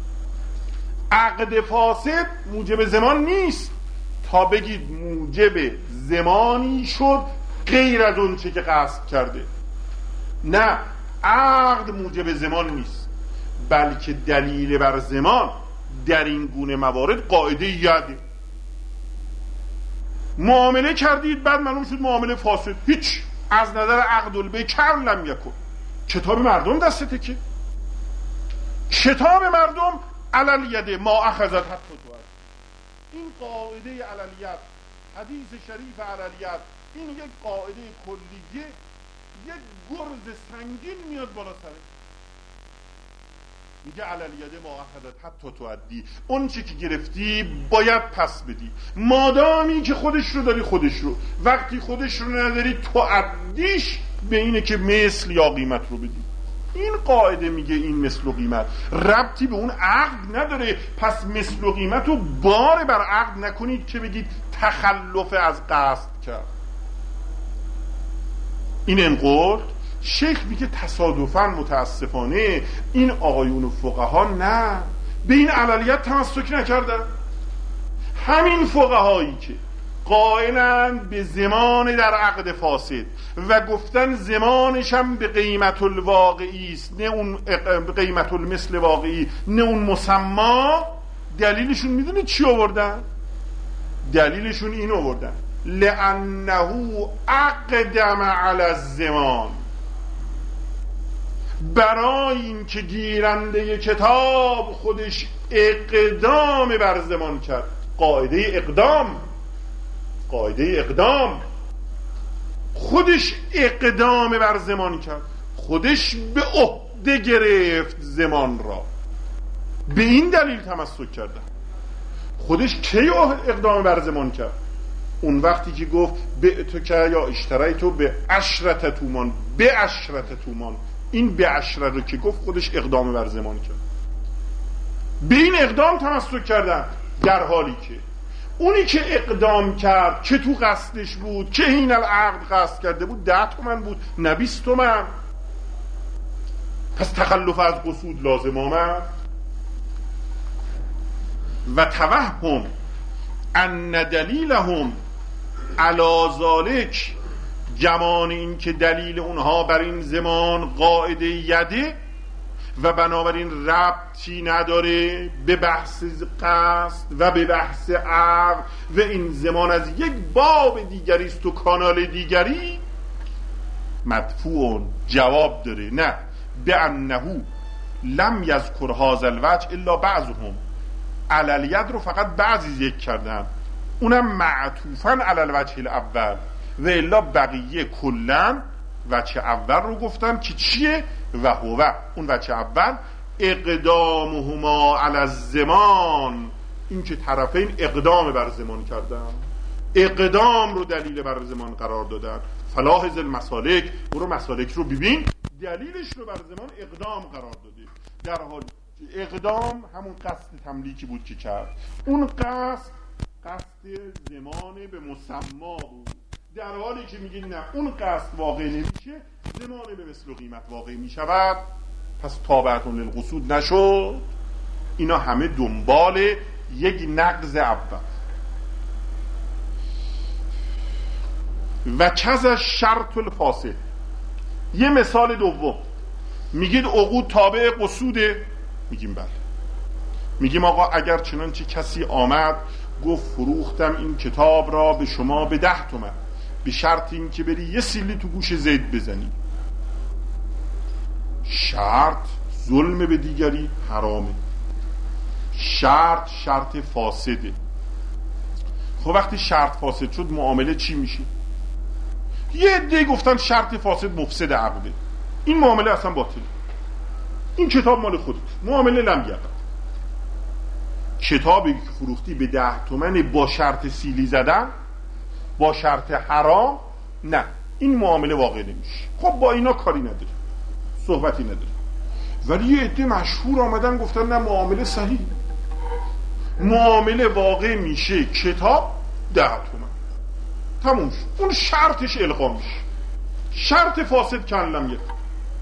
عقد فاسد موجب زمان نیست تا بگید موجب زمانی شد غیر از اون چه که قصد کرده. نه، عقد موجب زمان نیست، بلکه دلیل بر زمان در این گونه موارد قاعده یده. معامله کردید بعد معلوم شد معامله فاسد، هیچ، از نظر عقد البکر لم یکن. کتاب مردم دستته که کتاب مردم علل یده ما اخذت حتی تو هست. این قاعده علل ید، حدیث شریف علل ید، این یک قاعده کلیه، یک گرز سنگین میاد بالا سرش. میگه علل یده ما اخذت حتی تو عدی، اون چی که گرفتی باید پس بدی، مادامی که خودش رو داری خودش رو، وقتی خودش رو نداری تو عدیش به اینه که مثل یا قیمت رو بدی. این قاعده میگه این مثل و قیمت ربطی به اون عقد نداره. پس مثل و قیمت رو بار بر عقد نکنید که بگید تخلف از قصد کرد. این انقل شیخ میگه تصادفاً متاسفانه این آقایون و فقها نه، به این عملیت تمسک نکردن. همین فقهایی که قائلند به زمان در عقد فاسد و گفتن زمانش هم به قیمت الواقعی است، نه اون قیمت المثل واقعی، نه اون مسما، دلیلشون میدونید چی آوردن؟ دلیلشون این آوردن لأنه اقدم علی الزمان، برای این که گیرنده کتاب خودش اقدام بر زمان کرد. قاعده اقدام خودش اقدام بر زمان کرد، خودش به عهده گرفت زمان را. به این دلیل تمسک کردن. خودش کی اقدام بر زمان کرد؟ اون وقتی که گفت بعتو که یا اشتریتو به 10 تومان، به 10 تومان. این به 10 رو که گفت خودش اقدام بر زمان کرد. به این اقدام تمسک کردن، در حالی که اونی که اقدام کرد که تو قصدش بود، که این العقد قصد کرده بود، 10 تومن بود نه 20 تومن. پس تخلف از قصود لازم آمد. و توهم ان دلیلهم علی ذلک، گمان این که دلیل اونها بر این زمان قاعده یده و بنابراین ربطی نداره به بحث قصد و به بحث عقل و این زمان از یک باب دیگری است و کانال دیگری، مدفوع جواب داره نه به انه لم یذکر هذا الوجه الا بعضهم، علل ید رو فقط بعضی ذکر کردن، اونم معطوفاً علی الوجه الاول، و الا بقیه کلن وجه اول رو گفتن که چیه؟ و هو، اون وجه اول اقدامهما علی الزمان، این که طرفین اقدام بر زمان کردن، اقدام رو دلیل بر زمان قرار دادن. فلاحظ المسالک، برو مسالک رو ببین، دلیلش رو بر زمان اقدام قرار داده، در حال اقدام همون قصد تملیکی بود که کرد. اون قصد زمان به مسما بود، در حالی که میگید نه اون قصد واقع نمیشه، زمان به مثل قیمت واقع میشود، پس تابعتون للقصود نشد. اینا همه دنبال یک نقض اول. و کز شرط الفاسد. یه مثال دوم، میگید عقود تابع قصوده، میگیم بله. میگیم آقا اگر چنانچه کسی آمد گفت فروختم این کتاب را به شما به 10 تومن، به شرط این که بری یه سیلی تو گوش زید بزنی، شرط ظلم به دیگری حرامه، شرط فاسده. خب وقتی شرط فاسد شد معامله چی میشه؟ یه عده گفتن شرط فاسد مفسد عقده، این معامله اصلا باطله، این کتاب مال خودت، معامله لم یقع. کتابی که فروختی به 10 تومن با شرط سیلی زدن، با شرط حرام، نه این معامله واقع نمیشه. خب با اینا کاری نداره، صحبتی نداره. ولی یه عده مشهور آمدن گفتن نه معامله صحیح، معامله واقع میشه کتاب 10 تومن، تموم شد، اون شرطش الغا میشه، شرط فاسد کلم یک.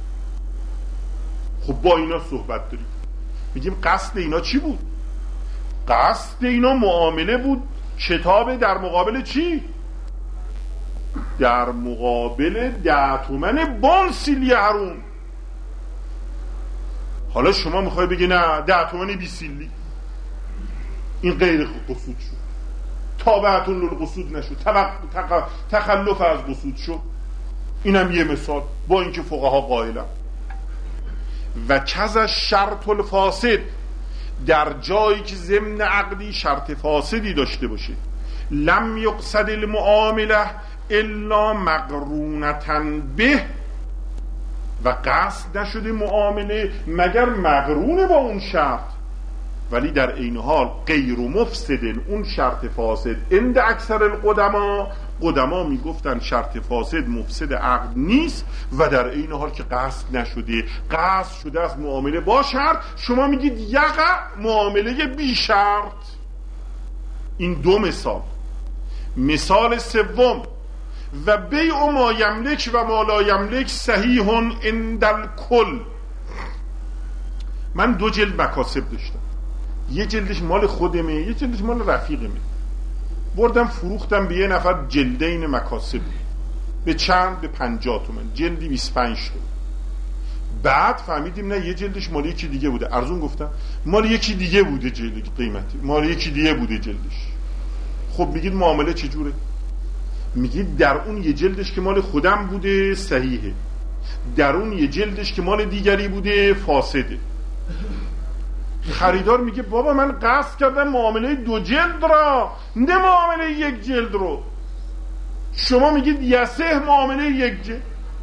خب با اینا صحبت داریم، میگیم قصد اینا چی بود؟ قصد اینا معامله بود کتاب در مقابل چی؟ در مقابل 10 تومن بان سیلی حرام. حالا شما میخوای بگی نه 10 تومن بی سیلی، این غیر قصود شد، تابعتون للقصود نشد، تخلف از قصود شد. اینم یه مثال با اینکه فقها قائلن. و کز شرط الفاسد، در جایی که ضمن عقدی شرط فاسدی داشته باشه، لم یقصد المعامله الا مقرونتا به، و قصد نشده معامله مگر مقرونه با اون شرط، ولی در این حال غیر مفسد، اون شرط فاسد عند اکثر قدما میگفتن شرط فاسد مفسد عقد نیست، و در این حال که قصد نشده، قصد شده از معامله با شرط، شما میگید یقع معامله بی شرط. این دو مثال. مثال سوم، و بیع ما یملک و ما لا یملک صحیح عند الکل. من 2 جلد مکاسب داشتم، یه جلدش مال خودمه، یه جلدش مال رفیقمه. بردم فروختم به یه نفر جلدین مکاسب، به چند؟ به 50 تومن، جلدی 25 تومن. بعد فهمیدیم نه یه جلدش مال یکی دیگه بوده. ارزون گفتم مال یکی دیگه بوده، جلد قیمتی مال یکی دیگه بوده جلدش. خب میگید معامله چجوره؟ میگید در اون یه جلدش که مال خودم بوده صحیحه، در اون یه جلدش که مال دیگری بوده فاسده. خریدار میگه بابا من قصد کردم معامله 2 جلد را، نه معامله 1 جلد رو. شما میگید یسه معامله 1 جلد.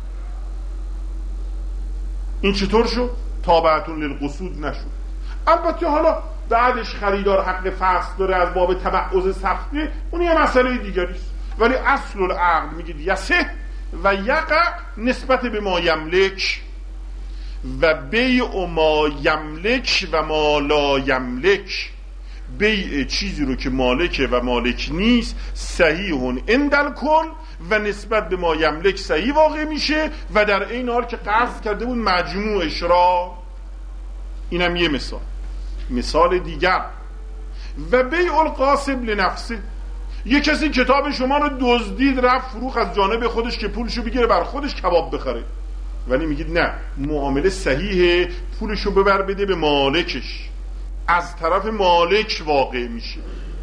این چطور شد؟ تابعتون للقصود نشد. البته حالا بعدش خریدار حق فصل داره از باب تبعض سخته، اون یه مسئله دیگریست، ولی اصل العقد میگید یسه و یقع نسبت به ما یملک. و بیع ما یملک و ما لا یملک، بیع چیزی رو که مالکه و مالک نیست، صحیح عند الکل، و نسبت به ما یملک صحیح واقع میشه، و در این حال که قصد کرده بود مجموعش را. اینم یه مثال. مثال دیگر، و بیع القاسب لنفسه، یه کسی کتاب شما رو دزدید رفت فروخت از جانب خودش که پولشو بگیره بر خودش کباب بخره، ولی میگید نه معامله صحیحه، پولشو ببر بده به مالکش، از طرف مالک واقع میشه.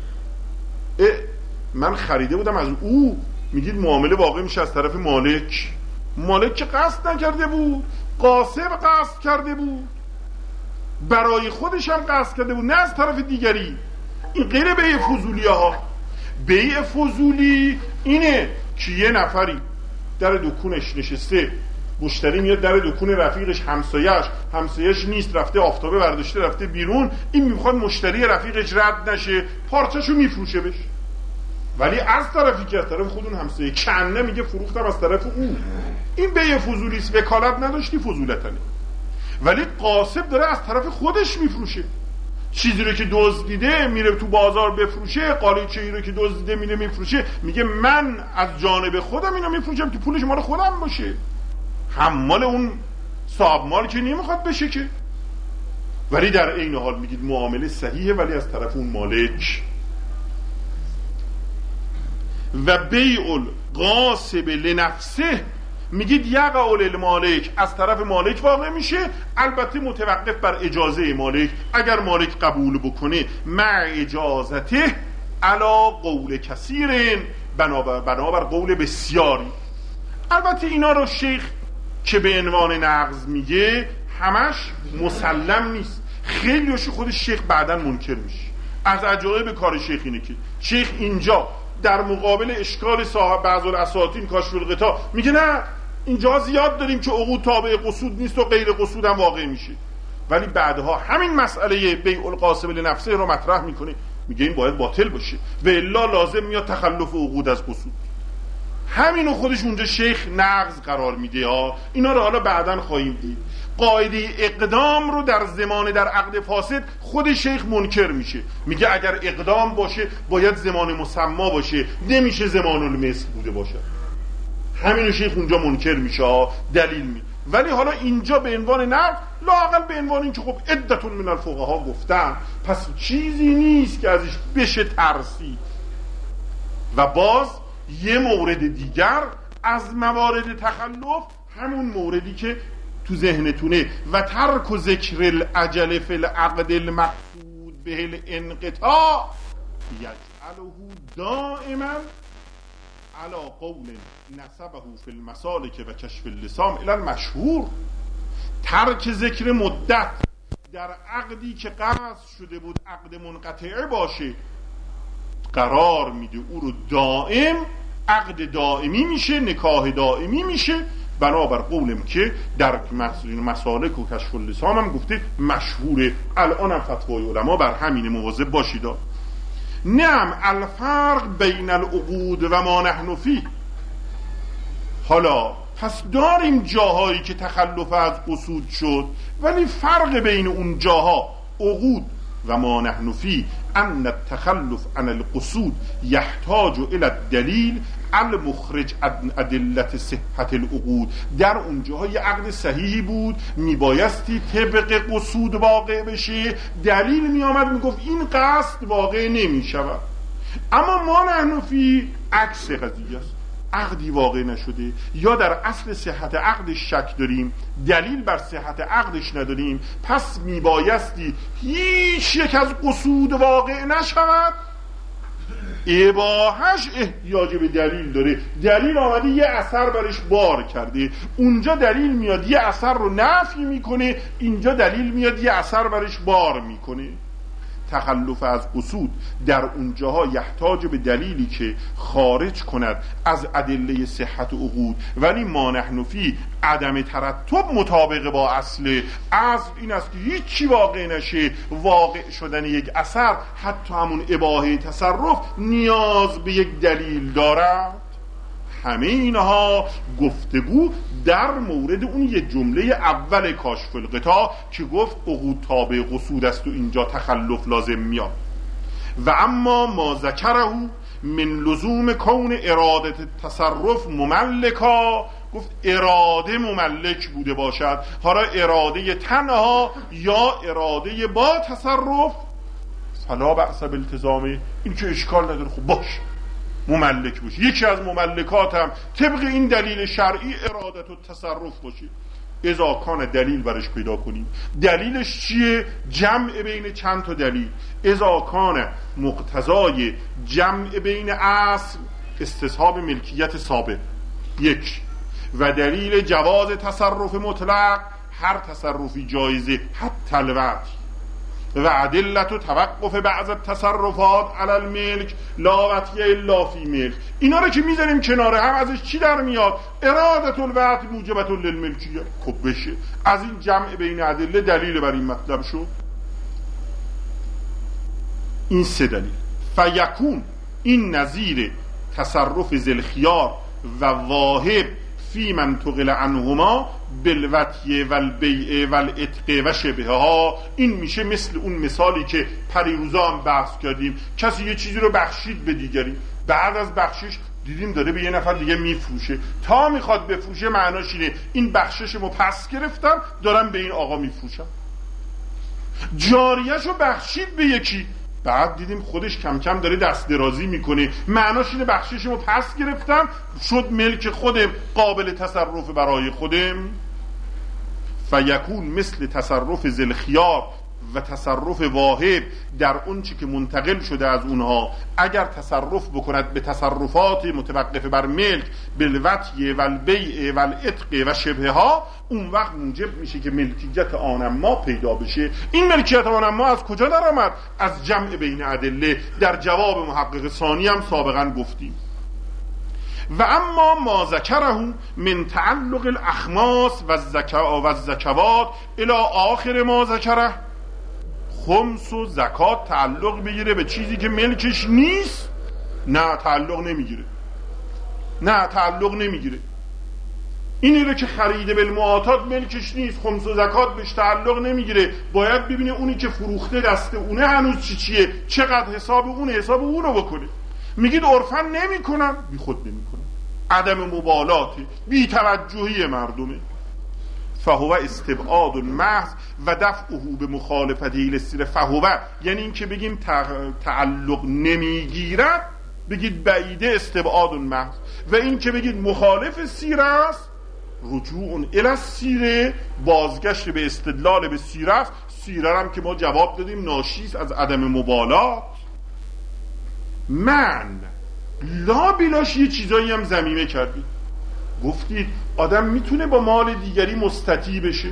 من خریده بودم از او، میگید معامله واقع میشه از طرف مالک. مالک که قصد نکرده بود، قاسب قصد کرده بود، برای خودش هم قصد کرده بود، نه از طرف دیگری. این غیر بیع فضولی ها. بیع فضولی اینه که یه نفری در دکونش نشسته، مشتری میاد در دکون رفیقش، همسایه‌اش نیست، رفته آفتابه برداشته رفته بیرون، این میخواد مشتری رفیقش رد نشه، پارچه‌شو میفروشه بهش، ولی از طرفی که از طرف خودون همسایه کنه میگه فروختم از طرف اون. این بیع فضولی است، وکالت نداشتی، فضولتنه. ولی قاسب داره از طرف خودش میفروشه، چیزی رو که دزدیده میره تو بازار بفروشه، قالیچه‌ای رو که دزدیده میره میفروشه، میگه من از جانب خودم اینو میفروشم که پولش مال خودم باشه، حمال اون صاحب مال که نمیخواد بشه که. ولی در عین حال میگید معامله صحیحه ولی از طرف اون مالک. و بیع الغاصب لنفسه، میگید یقع المالک، از طرف مالک واقع میشه، البته متوقف بر اجازه مالک. اگر مالک قبول بکنه مع اجازته علا قول کثیرن، بنابر قول بسیاری. البته اینا رو شیخ که به عنوان نقض میگه همش مسلم نیست، خیلیش خود شیخ بعداً منکر میشه. از عجایب کار شیخ اینه که شیخ اینجا در مقابل اشکال صاحب بعض الاساطین کاشف الغطا میگه نه، اینجا زیاد داریم که عقود تابع قصود نیست و غیر قصود هم واقع میشه، ولی بعدها همین مسئله بیع الغاصب لنفسه رو مطرح میکنه، میگه این باید باطل باشه و الا لازم میاد تخلف عقود از قصود. همینو خودش اونجا شیخ نقض قرار میده. اینا رو حالا بعداً خواهیم دید. قاعده اقدام رو در زمان در عقد فاسد خود شیخ منکر میشه، میگه اگر اقدام باشه باید زمان مسما باشه، نمیشه زمان المثل بوده باشه. همینو شیخ اونجا منکر میشه، دلیل می. ولی حالا اینجا به عنوان نقض، لااقل به عنوان این که خب عدتون من الفقها گفتن، پس چیزی نیست که ازش بشه ترسید. و باز یه مورد دیگر از موارد تخلف، همون موردی که تو ذهنتونه، و ترک و ذکر العجل فی العقد المقصود به الانقطاع یجعله دائما علی قول نسبه فی المسالک و کشف اللسان الی المشهور. ترک ذکر مدت در عقدی که قصد شده بود عقد منقطعه باشه قرار میده او رو دائم، عقد دائمی میشه، نکاح دائمی میشه، بنابر قولم که در مسالک و کشف اللسان هم گفته مشهوره. الان هم فتوای علما بر همین مواظب باشید. نعم الفرق بین العقود و ما نحن فیه. حالا پس داریم جاهایی که تخلف از قصود شد، ولی فرق بین اون جاها عقود و ما نحن فیه ان التخلف عن القصود یحتاج الى الدلیل المخرج ادلت صحت العقود. در اونجاها یه عقد صحیحی بود، میبایستی طبق قصود واقع بشه، دلیل میامد میگفت این قصد واقع نمیشود. اما ما نحن فی عکس قضیه است، عقدی واقع نشده یا در اصل صحت عقدش شک داریم، دلیل بر صحت عقدش نداریم، پس میبایستی هیچ یک از قصود واقع نشود، اباحش احتیاج به دلیل داره. دلیل آمده یه اثر برش بار کرده، اونجا دلیل میاد یه اثر رو نفی میکنه، اینجا دلیل میاد یه اثر برش بار میکنه. تخلف از قصود در اونجاها یحتاج به دلیلی که خارج کند از ادله صحت عقود، ولی ما نحن فی عدم ترتب مطابق با اصل این است که هیچی واقع نشه. واقع شدن یک اثر حتی همون اباحه تصرف نیاز به یک دلیل دارد. همه اینها گفتگو در مورد اون یه جمله اول کاشف الغطا که گفت عقود تابع قصود است و اینجا تخلف لازم میاد. و اما ما ذکره من لزوم کون اراده تصرف مملکا، گفت اراده مملک بوده باشد، حالا اراده تنها یا اراده با تصرف، فلا بأس بالتزامه، این که اشکال نداره، خب باش مملک باشه. یکی از مملکات هم طبق این دلیل شرعی ارادت و تصرف باشه. اذا کان دلیل برش پیدا کنیم. دلیلش چیه؟ جمع بین چند تا دلیل. اذا کان مقتضای جمع بین اصل استصحاب ملکیت ثابت یک، و دلیل جواز تصرف مطلق، هر تصرفی جایزه حتی الوجه، و ادلت و توقف بعض التصرفات علی الملک لا وطیه الا فی ملک. اینا رو که میذاریم کناره هم ازش چی در میاد؟ ارادت الوطی موجبت للملکیه. خب بشه از این جمع بین ادله دلیل بر این مطلب شد. این سه دلیل. فیکون این نظیر تصرف ذل خیار و واهب فی من تقل عنهما بالوطی والبیع والعتق و شبه ها. این میشه مثل اون مثالی که پریروزا هم بحث کردیم، کسی یه چیزی رو بخشید به دیگری، بعد از بخشش دیدیم داره به یه نفر دیگه میفروشه، تا میخواد بفروشه معناش اینه این بخششمو پس گرفتم دارم به این آقا میفروشم. جاریهشو بخشید به یکی، بعد دیدیم خودش کم کم داره دست درازی میکنه، معناش اینه بخششمو پس گرفتم شد ملک خودم، قابل تصرف برای خودم. فیکون مثل تصرف ذل خیار و تصرف واهب در اون چی که منتقل شده از اونها، اگر تصرف بکند به تصرفات متوقف بر ملک بالوطی والبیع والعتق و شبه ها، اون وقت موجب میشه که ملکیت آنما پیدا بشه. این ملکیت آنما از کجا در آمد؟ از جمع بین ادله. در جواب محقق ثانی هم سابقا گفتیم. و اما ما ذکره من تعلق الاخماس و الزکوات الی آخر ما ذکره، خمس و زکات تعلق بگیره به چیزی که ملکش نیست؟ نه تعلق نمیگیره، نه تعلق نمیگیره. اینی رو که خریده بالمعاطات ملکش نیست، خمس و زکات بهش تعلق نمیگیره. باید ببینه اونی که فروخته دست اونه هنوز چیه، چقدر حساب اونه، حساب اونو بکنه. میگید عرفا نمیکنم، بی خود نمیکنم، عدم مبالاته، بی توجهی مردمه. فهو استبعاد محض و دفعه به مخالفت السیر. فهو یعنی این که بگیم تعلق نمیگیرد بگید بعیده استبعاد محض، و این که بگید مخالف سیر است رجوع الی السیر، بازگشت به استدلال به سیر است. سیره هم که ما جواب دادیم ناشی از عدم مبالات. من لا بلاش یه چیزایی هم ضمیمه کردید، گفتید آدم میتونه با مال دیگری مستطیع بشه،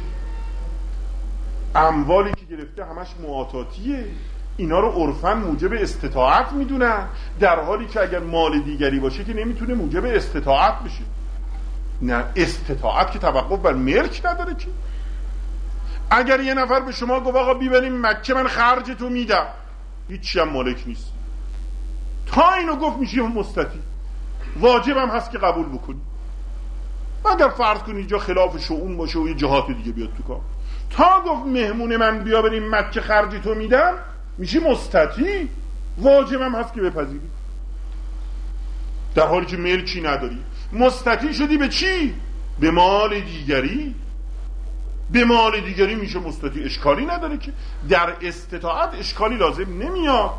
اموالی که گرفته همش معاطاتیه، اینا رو عرفاً موجب استطاعت میدونن، در حالی که اگر مال دیگری باشه که نمیتونه موجب استطاعت بشه. نه، استطاعت که توقف بر ملک نداره که. اگر یه نفر به شما گفت آقا بیبریم مکه من خرج تو میدم، هیچی هم مالک نیست، تا اینو گفت میشه مستطیع، واجب هم هست که قبول بکنی. اگر فرض کنی اینجا خلاف شؤون باشه و یه جهات دیگه بیاد تو کار، تا گفت مهمون من بیا بریم مکه خرج تو میدم، میشه مستطیع، واجب هم هست که بپذیری، در حالی که ملکی نداری. مستطیع شدی به چی؟ به مال دیگری. به مال دیگری میشه مستطیع، اشکالی نداره که. در استطاعت اشکالی لازم نمیاد.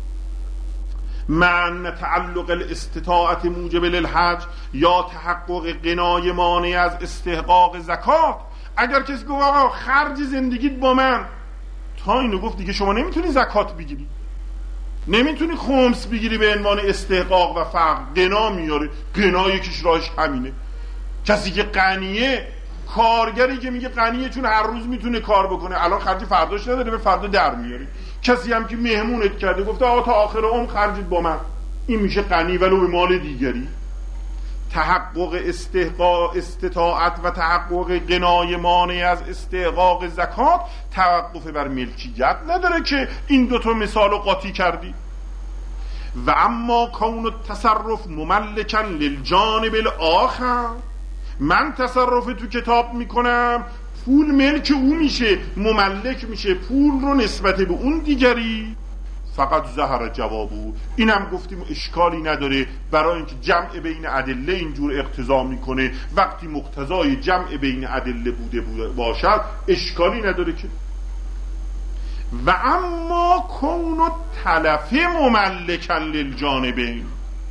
من تعلق الاستطاعت موجب للحج یا تحقق غنای مانع از استحقاق زکات. اگر کسی گفت آقا خرج زندگیت با من، تا اینو گفت دیگه شما نمیتونی زکات بگیری، نمیتونی خمس بگیری به عنوان استحقاق و فقر. غنا میاره، غنا یکیش راهش همینه. کسی که غنیه، کارگری که میگه غنیه چون هر روز میتونه کار بکنه، الان خرج فرداش نداره، به فردا در میاری. کسی هم که مهمونت کرده گفته آقا تا آخر عمر خرجت با من، این میشه غنی ولو به مال دیگری. تحقق استطاعت و تحقق غنای مانع از استحقاق زکات توقف بر ملکیت نداره که این دوتا مثال رو قاطی کردی. و اما کون التصرف مملکا للجانب الاخر، من تصرف تو کتاب میکنم، پول ملک او میشه، مملک میشه، پول رو نسبت به اون دیگری. فقط ظهر جوابو، اینم گفتیم اشکالی نداره، برای اینکه جمع بین ادله اینجور اقتضا میکنه. وقتی مقتضای جمع بین ادله بوده باشد اشکالی نداره که. و اما کون التلف مملکا للجانبین،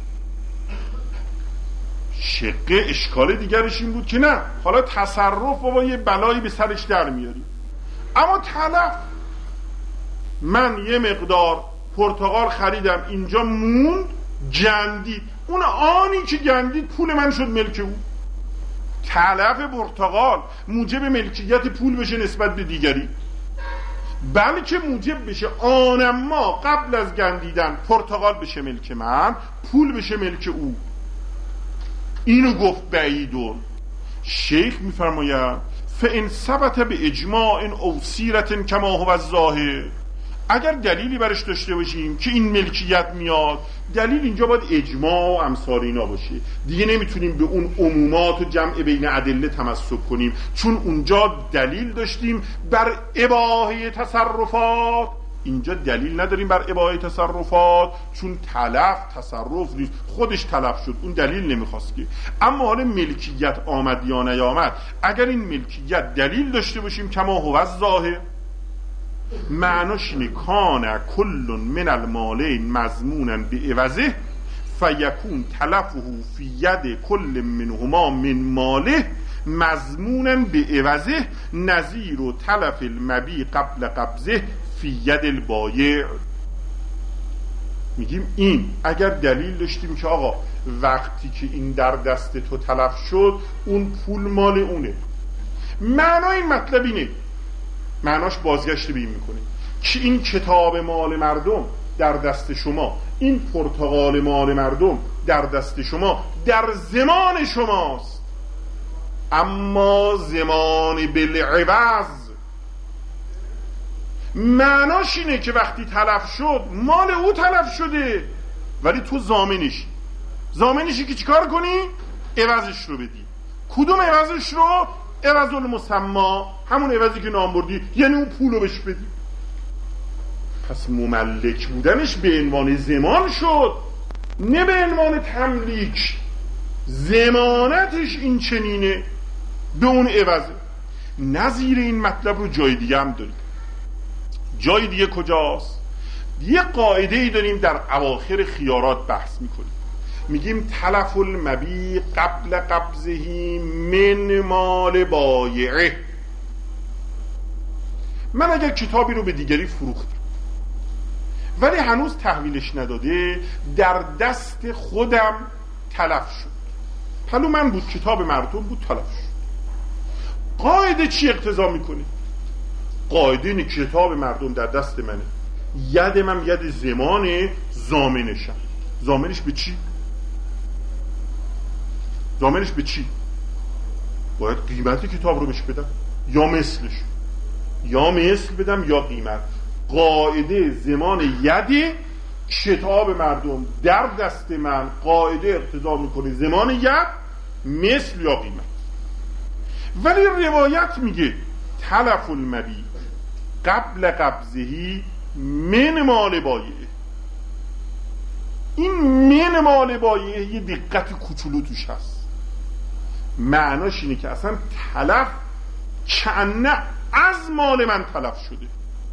شقه اشکال دیگرش این بود که نه، حالا تصرف بابا یه بلایی به سرش در میاری، اما تلف، من یه مقدار پرتقال خریدم اینجا موند گندید، اون آنی که گندید پول من شد ملک او. تلف پرتقال موجب ملکیت پول بشه نسبت به دیگری، بلکه موجب بشه آنما قبل از گندیدن پرتقال بشه ملک من، پول بشه ملک او. اینو گفت بعیدون. شیخ میفرماید فان ثبت به اجماع او سیرت کما هو الظاهر، اگر دلیلی برش داشته باشیم که این ملکیت میاد، دلیل اینجا باید اجماع و امثال اینا باشه. دیگه نمیتونیم به اون عمومات و جمع بین ادله تمسک کنیم، چون اونجا دلیل داشتیم بر اباحه تصرفات، اینجا دلیل نداریم بر اباحه تصرفات، چون تلف تصرف نیست، خودش تلف شد، اون دلیل نمیخواست که. اما حالا ملکیت آمد یا نیامد، اگر این ملکیت دلیل داشته باشیم کما هو الظاهر، معناش اینه کان کل من المالین مضمونا بعوضه فیکون تلفه فی ید کل منهما من ماله مضمونا بعوضه نظیر و تلف المبیع قبل قبضه فی ید البایع. میگیم این اگر دلیل داشتیم که آقا وقتی که این در دست تو تلف شد اون پول مال اونه، معنای این مطلب اینه، معناش بازگشت به این میکنه که این کتاب مال مردم در دست شما، این پرتقال مال مردم در دست شما، در زمان شماست، اما زمان بالعوض. معناش اینه که وقتی تلف شد مال او تلف شده، ولی تو ضامنشی که چیکار کنی؟ عوضش رو بدی. کدوم عوضش رو؟ عوض المسمى، همون عوضی که نام بردی، یعنی اون پول رو بهش بدی. پس مملک بودنش به عنوان زمان شد، نه به عنوان تملیک. زمانتش این چنینه، به اون عوضه. نظیر این مطلب رو جای دیگه هم داریم. جای دیگه کجاست؟ یه قاعده ای داریم در اواخر خیارات بحث میکنیم، میگیم تلف المبیع قبل قبضه من مال بایعه. من اگر کتابی رو به دیگری فروختم ولی هنوز تحویلش نداده، در دست خودم تلف شد، پلو من بود، کتاب مردم بود، تلف شد. قاعده چی اقتضا میکنه؟ قاعده اینه کتاب مردم در دست منه، ید من ید زمان ضامنشم. ضامنش به چی؟ ضامنش به چی؟ باید قیمت کتاب رو بهش بدم یا مثلش، یا مثل بدم یا قیمت. قاعده زمان ید کتاب مردم در دست من، قاعده اقتضا میکنه زمان ید مثل یا قیمت. ولی روایت میگه تلف المبیع قبل قبضه من مال بایعه. این من مال بایعه یه دقت کوچولو توش هست. معناش اینه که اصلا تلف کنه از مال من تلف شده،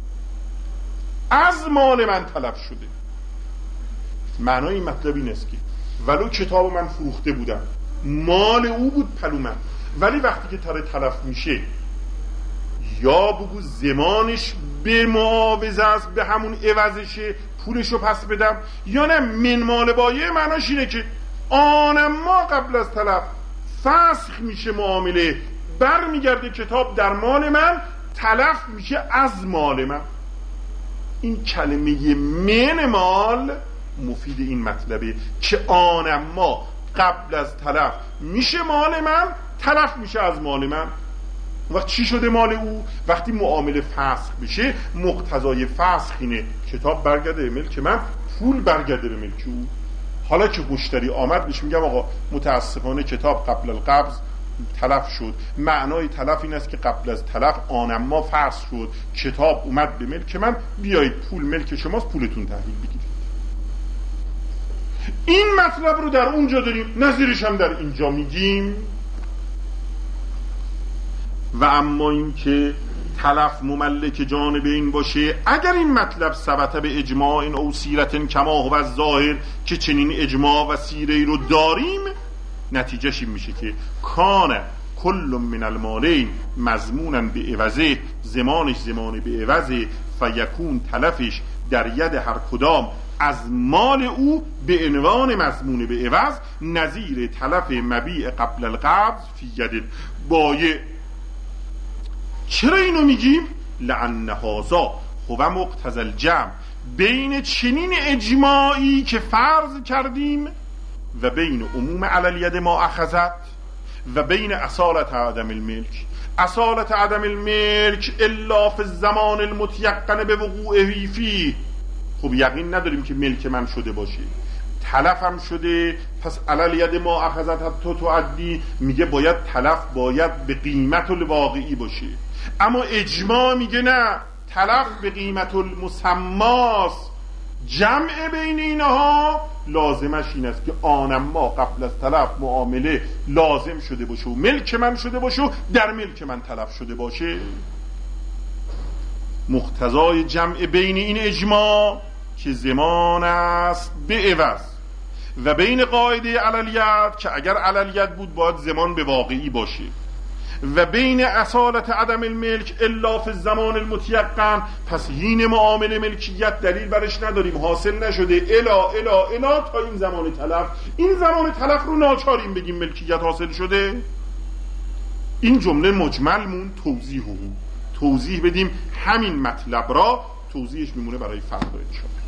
از مال من تلف شده. معنای این مطلب این است که ولو کتاب من فروخته بودم، مال او بود پلو من، ولی وقتی که تلف میشه یا بگو زمانش به معاوضه است، به همون عوضشه، پولشو پس بدم، یا نه من مال بایعه. معناش اینه که آنما قبل از تلف فسخ میشه معامله، بر میگرده کتاب در مال من، تلف میشه از مال من. این کلمه من مال مفید این مطلبه که آنما قبل از تلف میشه مال من، تلف میشه از مال من. وقت چی شده مال او؟ وقتی معامله فسخ بشه، مقتضای فسخ اینه کتاب برگرده به ملک من، پول برگرده به ملک او. حالا که مشتری آمد بهش میگم آقا متاسفانه کتاب قبل القبض تلف شد. معنای تلف این است که قبل از تلف آنما فسخ شد، کتاب اومد به ملک من، بیایید پول ملک شماست، پولتون تحویل بگیرید. این مطلب رو در اونجا داریم، نظیرش هم در اینجا میگیم. و اما این که تلف مملک جانب این باشه، اگر این مطلب ثبت به اجماع او سیرتن کما هو الظاهر، که چنین اجماع و سیره رو داریم، نتیجهش این میشه که کان کل من المالین مضمونا به عوضه، زمانش زمان به عوضه، فیکون تلفش در ید هر کدام از مال او به عنوان مضمون به عوض، نظیر تلف مبیع قبل القبض فی ید بایع. چرا اینو میگیم؟ لأن هذا هو مقتضی الجمع بین چنین اجماعی که فرض کردیم و بین عموم علی الید ما اخذت و بین اصالت عدم الملک. اصالت عدم الملک الا فی الزمان المتیقن به وقوعه فی. خب یقین نداریم که ملک من شده باشه، تلفم شده، پس علل ید ما اخذت حتی تعدی، میگه باید تلف باید به قیمت الواقعی باشه. اما اجماع میگه نه، تلف به قیمت المسماست. جمع بین اینها لازمش این است که آنم ما قبل از تلف معامله لازم شده باشه و ملک من شده باشه و در ملک من تلف شده باشه. مقتضای جمع بین این اجماع که زمان است به عوض و بین قاعده عللیت که اگر عللیت بود باید زمان به واقعی باشه و بین اصالت عدم الملک الا فی الزمان المتیقن، پس هین معامله ملکیت دلیل برش نداریم، حاصل نشده الا تا این زمان تلف. این زمان تلف رو ناچاریم بگیم ملکیت حاصل شده. این جمله مجملمون توضیح بدیم همین مطلب را، توضیحش میمونه برای فردا انشاءالله.